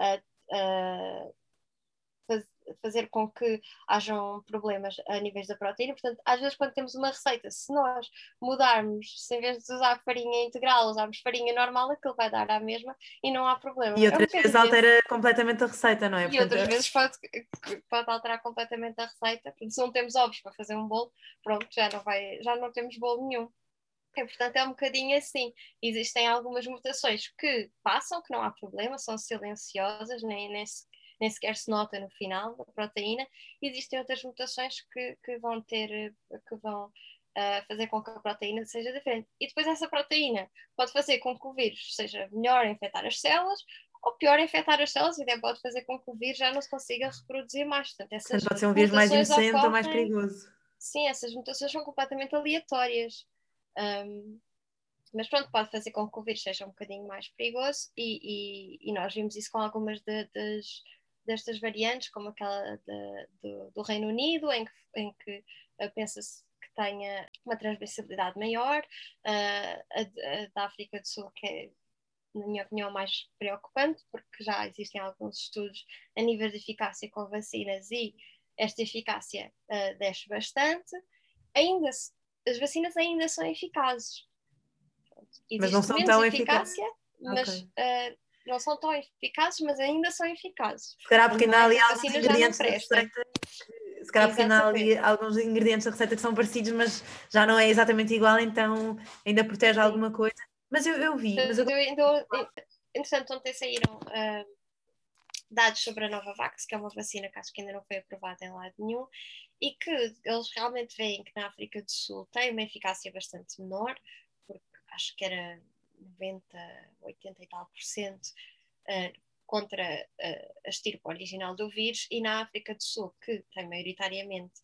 uh, uh, fazer com que hajam problemas a níveis da proteína. Portanto, às vezes, quando temos uma receita, se nós mudarmos, se em vez de usar farinha integral, usarmos farinha normal, aquilo vai dar a mesma e não há problema. E É um outras vezes bocadinho esse. altera completamente a receita, não é? E Portanto, outras vezes pode alterar completamente a receita. Portanto, se não temos ovos para fazer um bolo, pronto, já não temos bolo nenhum. E, portanto, é um bocadinho assim. Existem algumas mutações que passam, que não há problema, são silenciosas, nem sequer se nota no final da proteína. Existem outras mutações que vão fazer com que a proteína seja diferente. E depois essa proteína pode fazer com que o vírus seja melhor a infectar as células, ou pior a infectar as células, e até pode fazer com que o vírus já não se consiga reproduzir mais. Portanto, portanto, essas pode ser um vírus mais mutações inocente ou mais ocorrem. perigoso. Sim, essas mutações são completamente aleatórias. Um, mas pronto, pode fazer com que o vírus seja um bocadinho mais perigoso e nós vimos isso com algumas destas variantes, como aquela do Reino Unido, em que pensa-se que tenha uma transmissibilidade maior, a da África do Sul, que é, na minha opinião, mais preocupante, porque já existem alguns estudos a nível de eficácia com vacinas e esta eficácia desce bastante. Ainda, as vacinas ainda são eficazes. Mas não Existe são menos tão eficazes. eficácia, mas Ok. não são tão eficazes, mas ainda são eficazes. Se calhar porque Portanto, não ainda há é ali que as alguns vacinas já não ingredientes da prestem. receita. Se calhar porque ainda há ali Exatamente. alguns ingredientes da receita que são parecidos, mas já não é exatamente igual, então ainda protege Sim. alguma coisa. Mas eu vi, mas eu Entretanto, ontem saíram dados sobre a Novavax, que é uma vacina que acho que ainda não foi aprovada em lado nenhum, e que eles realmente veem que na África do Sul tem uma eficácia bastante menor, porque acho que era 90, 80 e tal por cento contra a estirpe original do vírus, e na África do Sul, que tem maioritariamente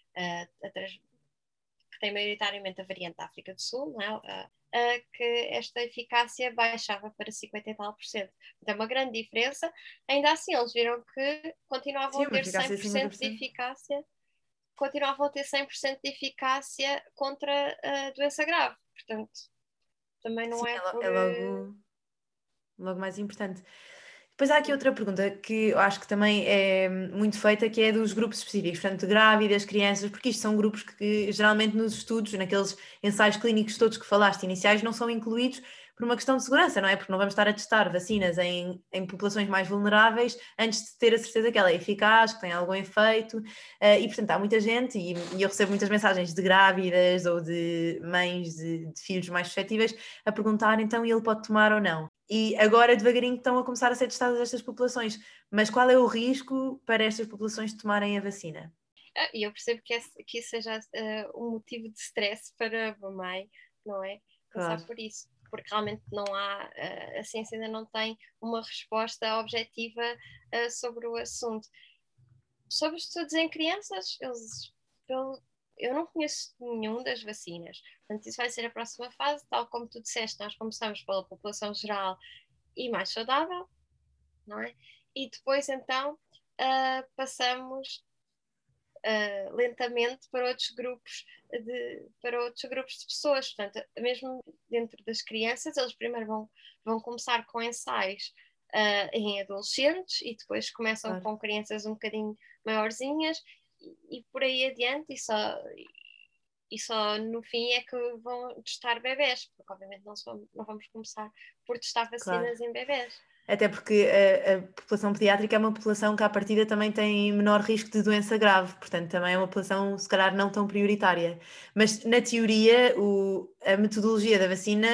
a variante da África do Sul, não é? Que esta eficácia baixava para 50 e tal por cento. Então, uma grande diferença. Ainda assim, eles viram que continuavam Sim, a uma ter eficácia de 100% de 50%. eficácia, continuavam a ter 100% de eficácia contra a doença grave. Portanto, também não Sim, é por... é logo mais importante. Depois há aqui outra pergunta que eu acho que também é muito feita, que é dos grupos específicos, portanto, grávidas, crianças, porque isto são grupos que geralmente nos estudos, naqueles ensaios clínicos todos que falaste iniciais, não são incluídos por uma questão de segurança, não é? Porque não vamos estar a testar vacinas em populações mais vulneráveis antes de ter a certeza que ela é eficaz, que tem algum efeito, e portanto há muita gente, e eu recebo muitas mensagens de grávidas ou de mães de filhos mais suscetíveis a perguntar então ele pode tomar ou não. E agora devagarinho estão a começar a ser testadas estas populações, mas qual é o risco para estas populações tomarem a vacina? E eu percebo que isso seja um motivo de stress para a mãe, não é? Passar Claro. por isso, porque realmente não há, a ciência ainda não tem uma resposta objetiva sobre o assunto. Sobre os estudos em crianças, eu não conheço nenhum das vacinas, portanto isso vai ser a próxima fase, tal como tu disseste, nós começamos pela população geral e mais saudável, não é? E depois então passamos lentamente para outros grupos de pessoas. Portanto, mesmo dentro das crianças, eles primeiro vão começar com ensaios em adolescentes e depois começam Claro. com crianças um bocadinho maiorzinhas e por aí adiante, e só no fim é que vão testar bebés, porque obviamente não vamos começar por testar Claro. vacinas em bebés. Até porque a população pediátrica é uma população que à partida também tem menor risco de doença grave, portanto também é uma população se calhar não tão prioritária. Mas na teoria a metodologia da vacina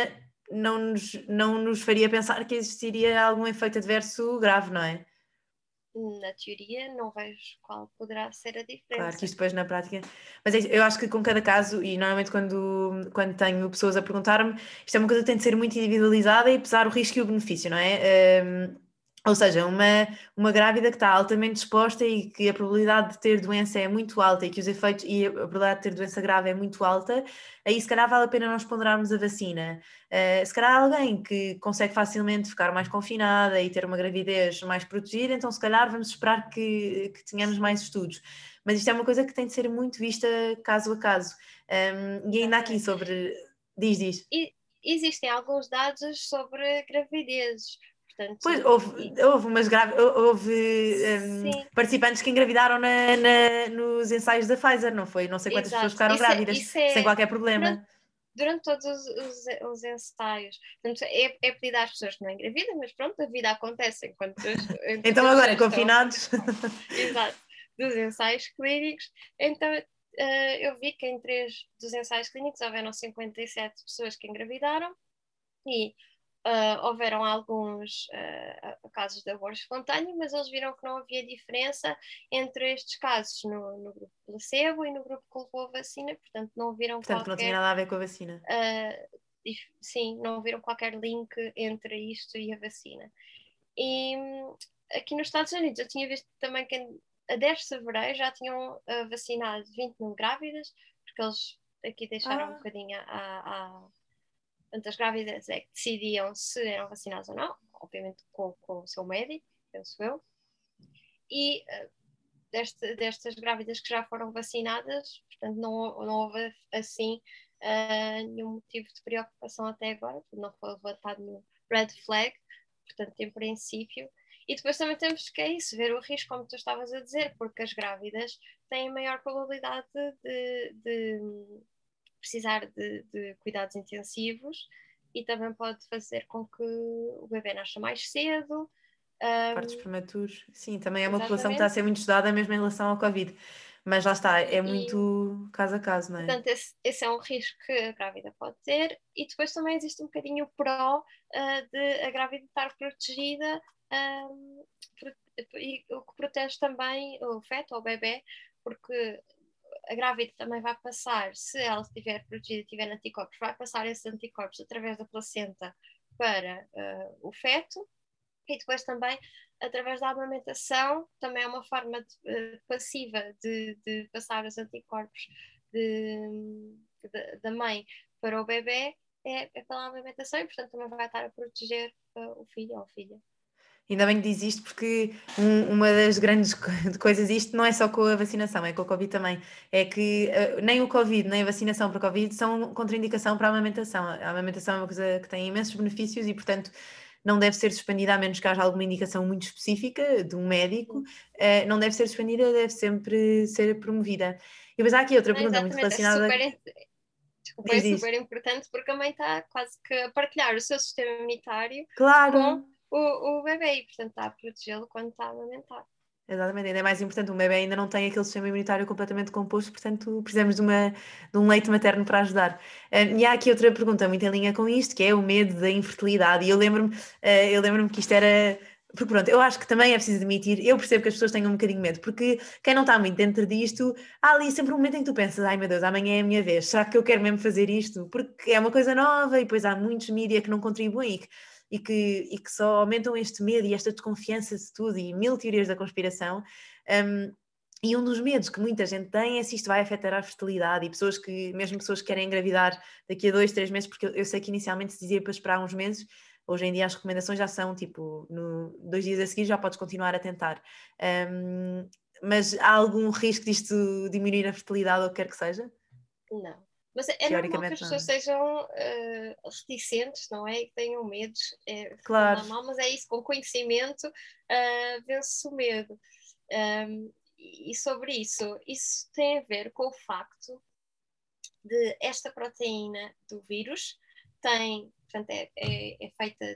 não nos faria pensar que existiria algum efeito adverso grave, não é? Na teoria, não vejo qual poderá ser a Claro que diferença. isto depois na prática. Mas eu acho que com cada caso, e normalmente quando tenho pessoas a perguntar-me, isto é uma coisa que tem de ser muito individualizada e pesar o risco e o benefício, não é? Ou seja, uma grávida que está altamente exposta e que a probabilidade de ter doença é muito alta e que os efeitos e a probabilidade de ter doença grave é muito alta, aí se calhar vale a pena nós ponderarmos a vacina. Se calhar alguém que consegue facilmente ficar mais confinada e ter uma gravidez mais protegida, então se calhar vamos esperar que tenhamos mais estudos. Mas isto é uma coisa que tem de ser muito vista caso a caso. E ainda aqui Exatamente. sobre. Diz. E existem alguns dados sobre gravidezes, Pois, portanto, houve sim, participantes que engravidaram nos ensaios da Pfizer, não foi? Não sei quantas pessoas exato. ficaram grávidas, Isso sem é qualquer problema. durante todos os ensaios. Portanto, é pedir às pessoas que não engravidam, mas pronto, a vida acontece enquanto Então as agora, pessoas estão, confinados. exato, dos ensaios clínicos. Então, eu vi que em 3 dos ensaios clínicos houveram 57 pessoas que engravidaram e houveram alguns casos de aborto espontâneo, mas eles viram que não havia diferença entre estes casos no grupo placebo e no grupo que levou a vacina, portanto não viram Portanto, que não tinha qualquer nada a ver com a vacina. sim, não viram qualquer link entre isto e a vacina. E aqui nos Estados Unidos eu tinha visto também que a 10 de fevereiro já tinham vacinado 20 mil grávidas, porque eles aqui deixaram um Ah, bocadinho portanto, as grávidas é que decidiam se eram vacinadas ou não, obviamente com o seu médico, penso eu. E destas grávidas que já foram vacinadas, portanto, não houve assim nenhum motivo de preocupação até agora, não foi levantado nenhum red flag, portanto, em princípio. E depois também temos que é isso, ver o risco, como tu estavas a dizer, porque as grávidas têm maior probabilidade de precisar de cuidados intensivos e também pode fazer com que o bebê nasça mais cedo. partos prematuros. Sim, também é uma população que está a Exatamente. ser muito estudada mesmo em relação ao Covid. Mas lá está, é E, muito caso a caso, não é? portanto, esse é um risco que a grávida pode ter. E depois também existe um bocadinho o pró de a grávida estar protegida e o que protege também o feto ou o bebê, porque a grávida também vai passar, se ela estiver protegida e tiver anticorpos, vai passar esses anticorpos através da placenta para o feto E depois também, através da amamentação, também é uma forma passiva de passar os anticorpos da mãe para o bebê, é pela amamentação, e portanto também vai estar a proteger o filho ou a filha. Ainda bem que diz isto, porque uma das grandes coisas, isto não é só com a vacinação, é com a Covid também, é que nem o Covid, nem a vacinação para Covid são contraindicação para a amamentação. A amamentação é uma coisa que tem imensos benefícios e, portanto, não deve ser suspendida a menos que haja alguma indicação muito específica de um médico, não deve ser suspendida, deve sempre ser promovida. E depois há aqui outra pergunta muito Exatamente, relacionada. Desculpa, é super importante porque a mãe está quase que a partilhar o seu sistema imunitário Claro! com o bebê e, portanto, está a protegê-lo quando está a amamentar. Exatamente, ainda é mais importante, um bebê ainda não tem aquele sistema imunitário completamente composto, portanto precisamos de um leite materno para ajudar. E há aqui outra pergunta muito em linha com isto, que é o medo da infertilidade, e eu lembro-me que isto era... Porque pronto, eu acho que também é preciso admitir, eu percebo que as pessoas tenham um bocadinho de medo, porque quem não está muito dentro disto, há ali sempre um momento em que tu pensas, ai meu Deus, amanhã é a minha vez, será que eu quero mesmo fazer isto? Porque é uma coisa nova e depois há muitos mídia que não contribuem e que só aumentam este medo e esta desconfiança de tudo e mil teorias da conspiração. E um dos medos que muita gente tem é se isto vai afetar a fertilidade e mesmo pessoas que querem engravidar daqui a 2, 3 meses, porque eu sei que inicialmente se dizia para esperar uns meses, hoje em dia as recomendações já são tipo, 2 dias a seguir já podes continuar a tentar. Mas há algum risco disto diminuir a fertilidade ou o que quer que seja? Não. Mas é normal que as Teoricamente pessoas não. sejam reticentes, não é? E que tenham medos. É Claro. normal, mas é isso, com conhecimento vence o medo. E sobre isso tem a ver com o facto de esta proteína do vírus portanto, é feita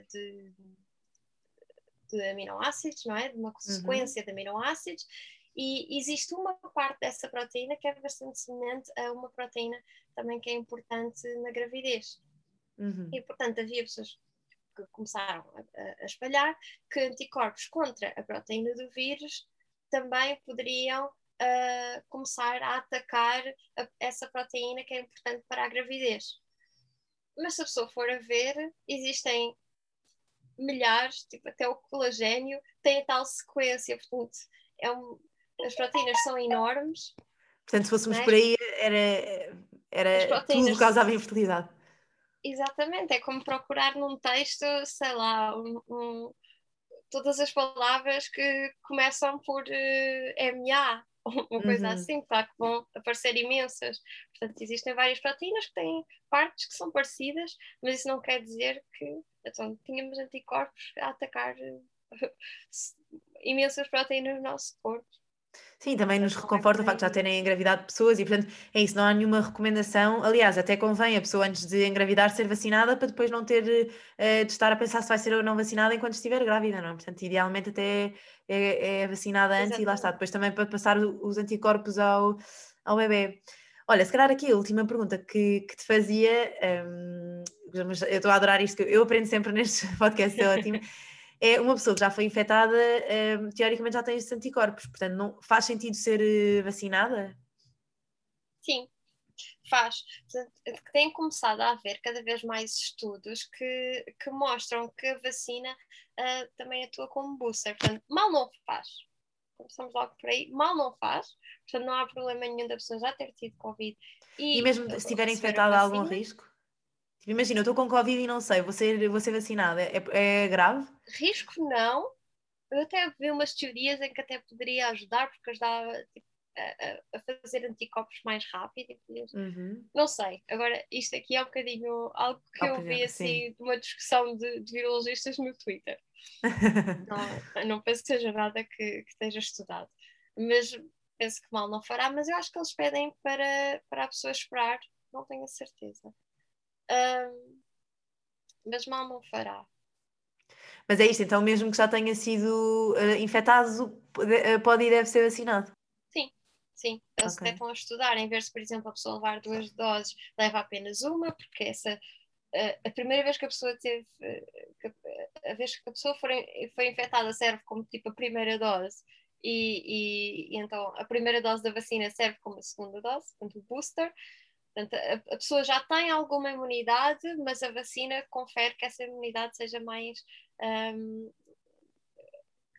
de aminoácidos, não é? De uma sequência de aminoácidos, e existe uma parte dessa proteína que é bastante semelhante a uma proteína também que é importante na gravidez. E, portanto, havia pessoas que começaram a espalhar que anticorpos contra a proteína do vírus também poderiam começar a atacar essa proteína que é importante para a gravidez. Mas se a pessoa for a ver, existem milhares, tipo, até o colagênio tem a tal sequência, portanto, as proteínas são enormes. Portanto, se fôssemos Né? por aí, As era tudo proteínas, causava infertilidade. exatamente, é como procurar num texto, sei lá, todas as palavras que começam por MA, uma coisa assim, claro que vão aparecer imensas. Portanto, existem várias proteínas que têm partes que são parecidas, mas isso não quer dizer que então, tínhamos anticorpos a atacar imensas proteínas no nosso corpo. Sim, também nos Portanto, não é reconforta o por facto de já aí. terem engravidado pessoas e, portanto, é isso, não há nenhuma recomendação. Aliás, até convém a pessoa antes de engravidar ser vacinada para depois não ter de estar a pensar se vai ser ou não vacinada enquanto estiver grávida, não é? Portanto, idealmente até é vacinada antes e lá está. Exatamente. Depois também para passar os anticorpos ao bebê. Olha, se calhar aqui a última pergunta que te fazia, mas eu estou a adorar isto, que eu aprendo sempre nestes podcasts, é ótimo. É uma pessoa que já foi infectada, teoricamente já tem esses anticorpos, portanto não faz sentido ser vacinada? Sim, faz. Tem começado a haver cada vez mais estudos que mostram que a vacina também atua como booster. Portanto, mal não faz. Começamos logo por aí. Mal não faz. Portanto, não há problema nenhum da pessoa já ter tido Covid E e mesmo se estiver receber a infectada, há algum vacina. risco? Tipo, imagina, eu estou com Covid e não sei, vou ser vacinada, é grave? Risco não. Eu até vi umas teorias em que até poderia ajudar, porque ajudava tipo, a fazer anticorpos mais rápido. Uhum. Não sei. Agora, isto aqui é um bocadinho algo que eu Opinião, vi sim. assim de uma discussão de virologistas no Twitter. Não penso que seja nada que esteja estudado. Mas penso que mal não fará. Mas eu acho que eles pedem para a pessoa esperar. Não tenho a certeza. Mas mal não fará. Mas é isto, então mesmo que já tenha sido infectado, pode e deve ser vacinado. Sim, sim. Eles Ok. até estão a estudar, em vez de, por exemplo, a pessoa levar 2 doses, leva apenas uma, porque a primeira vez que a pessoa teve, a vez que a pessoa foi infectada serve como tipo a primeira dose, e então a primeira dose da vacina serve como a segunda dose, portanto o booster. Portanto, a pessoa já tem alguma imunidade, mas a vacina confere que essa imunidade seja mais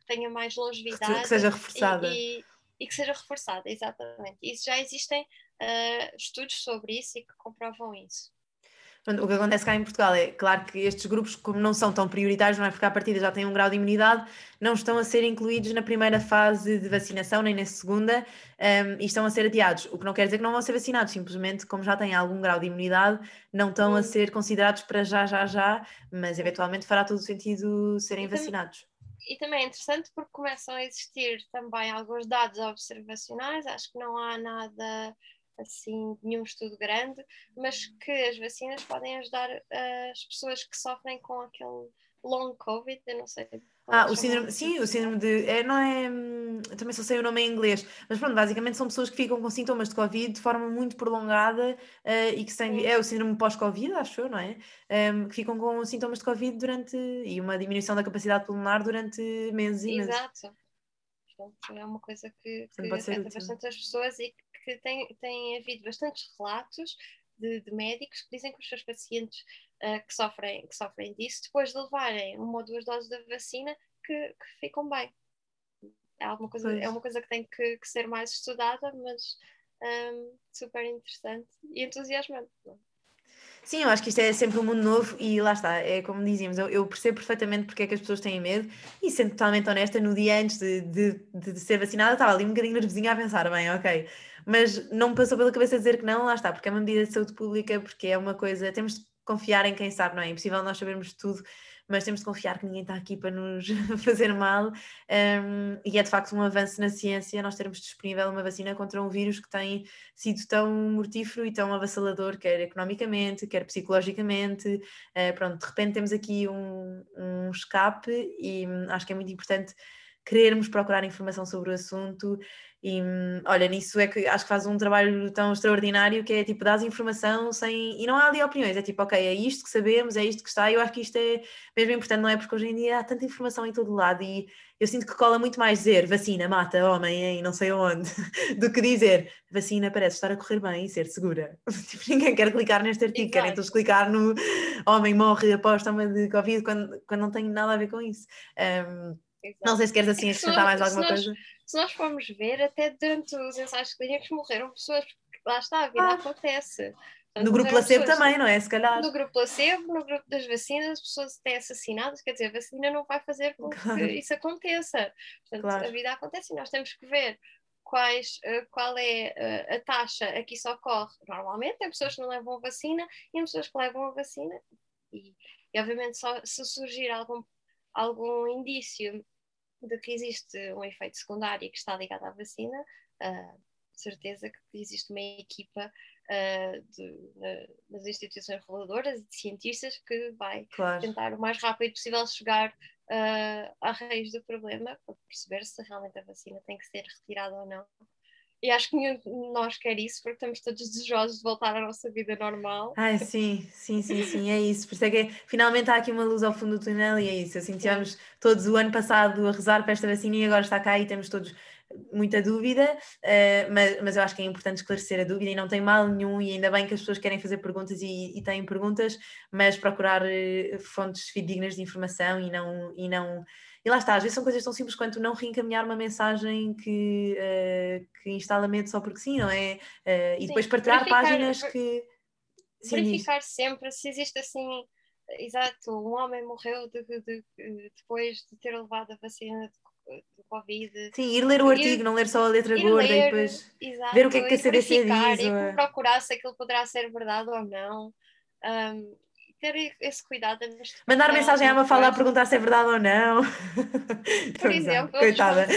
tenha mais longevidade. Que seja reforçada. E que seja reforçada, exatamente. Isso já existem estudos sobre isso e que comprovam isso. O que acontece cá em Portugal é, claro que estes grupos, como não são tão prioritários, não é porque à partida já têm um grau de imunidade, não estão a ser incluídos na primeira fase de vacinação, nem na segunda, e estão a ser adiados. O que não quer dizer que não vão ser vacinados, simplesmente como já têm algum grau de imunidade, não estão a ser considerados para já, mas eventualmente fará todo o sentido serem vacinados. E também é interessante porque começam a existir também alguns dados observacionais, acho que não há nada assim, nenhum estudo grande, mas que as vacinas podem ajudar as pessoas que sofrem com aquele long COVID, eu não sei. O síndrome, sim, o síndrome de, não é, também só sei o nome em inglês, mas pronto, basicamente são pessoas que ficam com sintomas de Covid de forma muito prolongada e que é o síndrome pós-Covid, acho eu, não é? Que ficam com sintomas de Covid e uma diminuição da capacidade pulmonar durante meses e meses. Exato. Portanto, é uma coisa que afeta bastante as pessoas e que tem havido bastantes relatos de médicos que dizem que os seus pacientes que sofrem disso, depois de levarem 1 ou 2 doses da vacina, que ficam bem. É uma coisa que tem que ser mais estudada, mas super interessante e entusiasmante. Sim, eu acho que isto é sempre um mundo novo e lá está, é como dizíamos, eu percebo perfeitamente porque é que as pessoas têm medo e sendo totalmente honesta, no dia antes de ser vacinada estava ali um bocadinho nervosinha a pensar, bem, ok, mas não me passou pela cabeça dizer que não, lá está, porque é uma medida de saúde pública, porque é uma coisa, temos de confiar em quem sabe, não é? É impossível nós sabermos tudo, mas temos de confiar que ninguém está aqui para nos fazer mal e é de facto um avanço na ciência nós termos disponível uma vacina contra um vírus que tem sido tão mortífero e tão avassalador, quer economicamente, quer psicologicamente, pronto, de repente temos aqui um escape e acho que é muito importante querermos procurar informação sobre o assunto e olha, nisso é que acho que faz um trabalho tão extraordinário que é tipo, dás informação e não há ali opiniões, é tipo, ok, é isto que sabemos, é isto que está, e eu acho que isto é mesmo importante, não é? Porque hoje em dia há tanta informação em todo lado e eu sinto que cola muito mais dizer vacina mata homem em não sei onde do que dizer vacina parece estar a correr bem e ser segura. Tipo, ninguém quer clicar neste artigo, querem todos clicar no homem morre após toma de Covid quando não tem nada a ver com isso. Não sei se queres assim acrescentar mais alguma coisa. Se nós formos ver, até durante os ensaios clínicos morreram pessoas, porque lá está, a vida acontece. Portanto, no grupo placebo também, não é? Se calhar. No grupo placebo, no grupo das vacinas, as pessoas até assassinadas, quer dizer, a vacina não vai fazer com que isso aconteça. Portanto, a vida acontece e nós temos que ver qual é a taxa a que isso ocorre. Normalmente, tem pessoas que não levam a vacina e pessoas que levam a vacina. E obviamente, só se surgir algum indício de que existe um efeito secundário que está ligado à vacina, certeza que existe uma equipa das instituições reguladoras e de cientistas que vai tentar o mais rápido possível chegar à raiz do problema para perceber se realmente a vacina tem que ser retirada ou não. E acho que nenhum de nós quer isso, porque estamos todos desejosos de voltar à nossa vida normal. Sim, é isso. Por isso é que finalmente há aqui uma luz ao fundo do túnel e é isso. Assim, tivemos todos o ano passado a rezar para esta vacina e agora está cá e temos todos muita dúvida, mas eu acho que é importante esclarecer a dúvida e não tem mal nenhum e ainda bem que as pessoas querem fazer perguntas e têm perguntas, mas procurar fontes fidedignas de informação e não... E lá está, às vezes são coisas tão simples quanto não reencaminhar uma mensagem que instala medo só porque sim, não é? E depois partilhar páginas que... Verificar sempre se existe assim, exato, um homem morreu depois de ter levado a vacina de Covid. Sim, ir ler o artigo, não ler só a letra gorda e depois ver o que é que a CDC diz. E procurar se aquilo poderá ser verdade ou não. Ter esse cuidado. Mandar mensagem à Mafalda a perguntar se é verdade ou não. Por exemplo, coitada.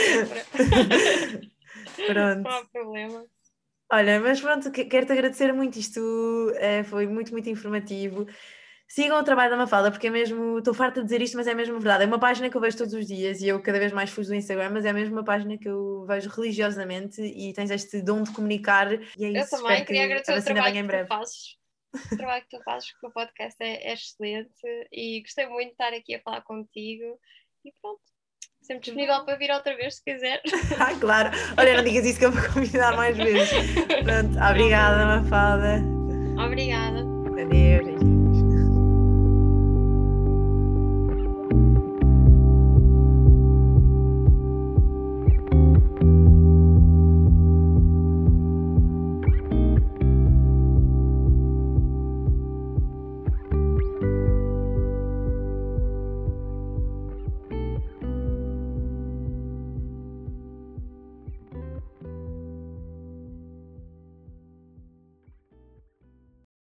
Pronto. Não há problema. Olha, mas pronto, quero-te agradecer muito. Isto foi muito, muito informativo. Sigam o trabalho da Mafalda, porque é mesmo, estou farta de dizer isto, mas é mesmo verdade. É uma página que eu vejo todos os dias e eu cada vez mais fujo do Instagram, mas é mesmo uma página que eu vejo religiosamente e tens este dom de comunicar e é isso. Eu também queria agradecer o trabalho que tu fazes. O trabalho que tu fazes, porque o podcast é excelente e gostei muito de estar aqui a falar contigo e pronto. Sempre disponível para vir outra vez, se quiser. Claro. Olha, não digas isso que eu vou convidar mais vezes. Pronto, obrigada, Mafalda. Obrigada. Adeus.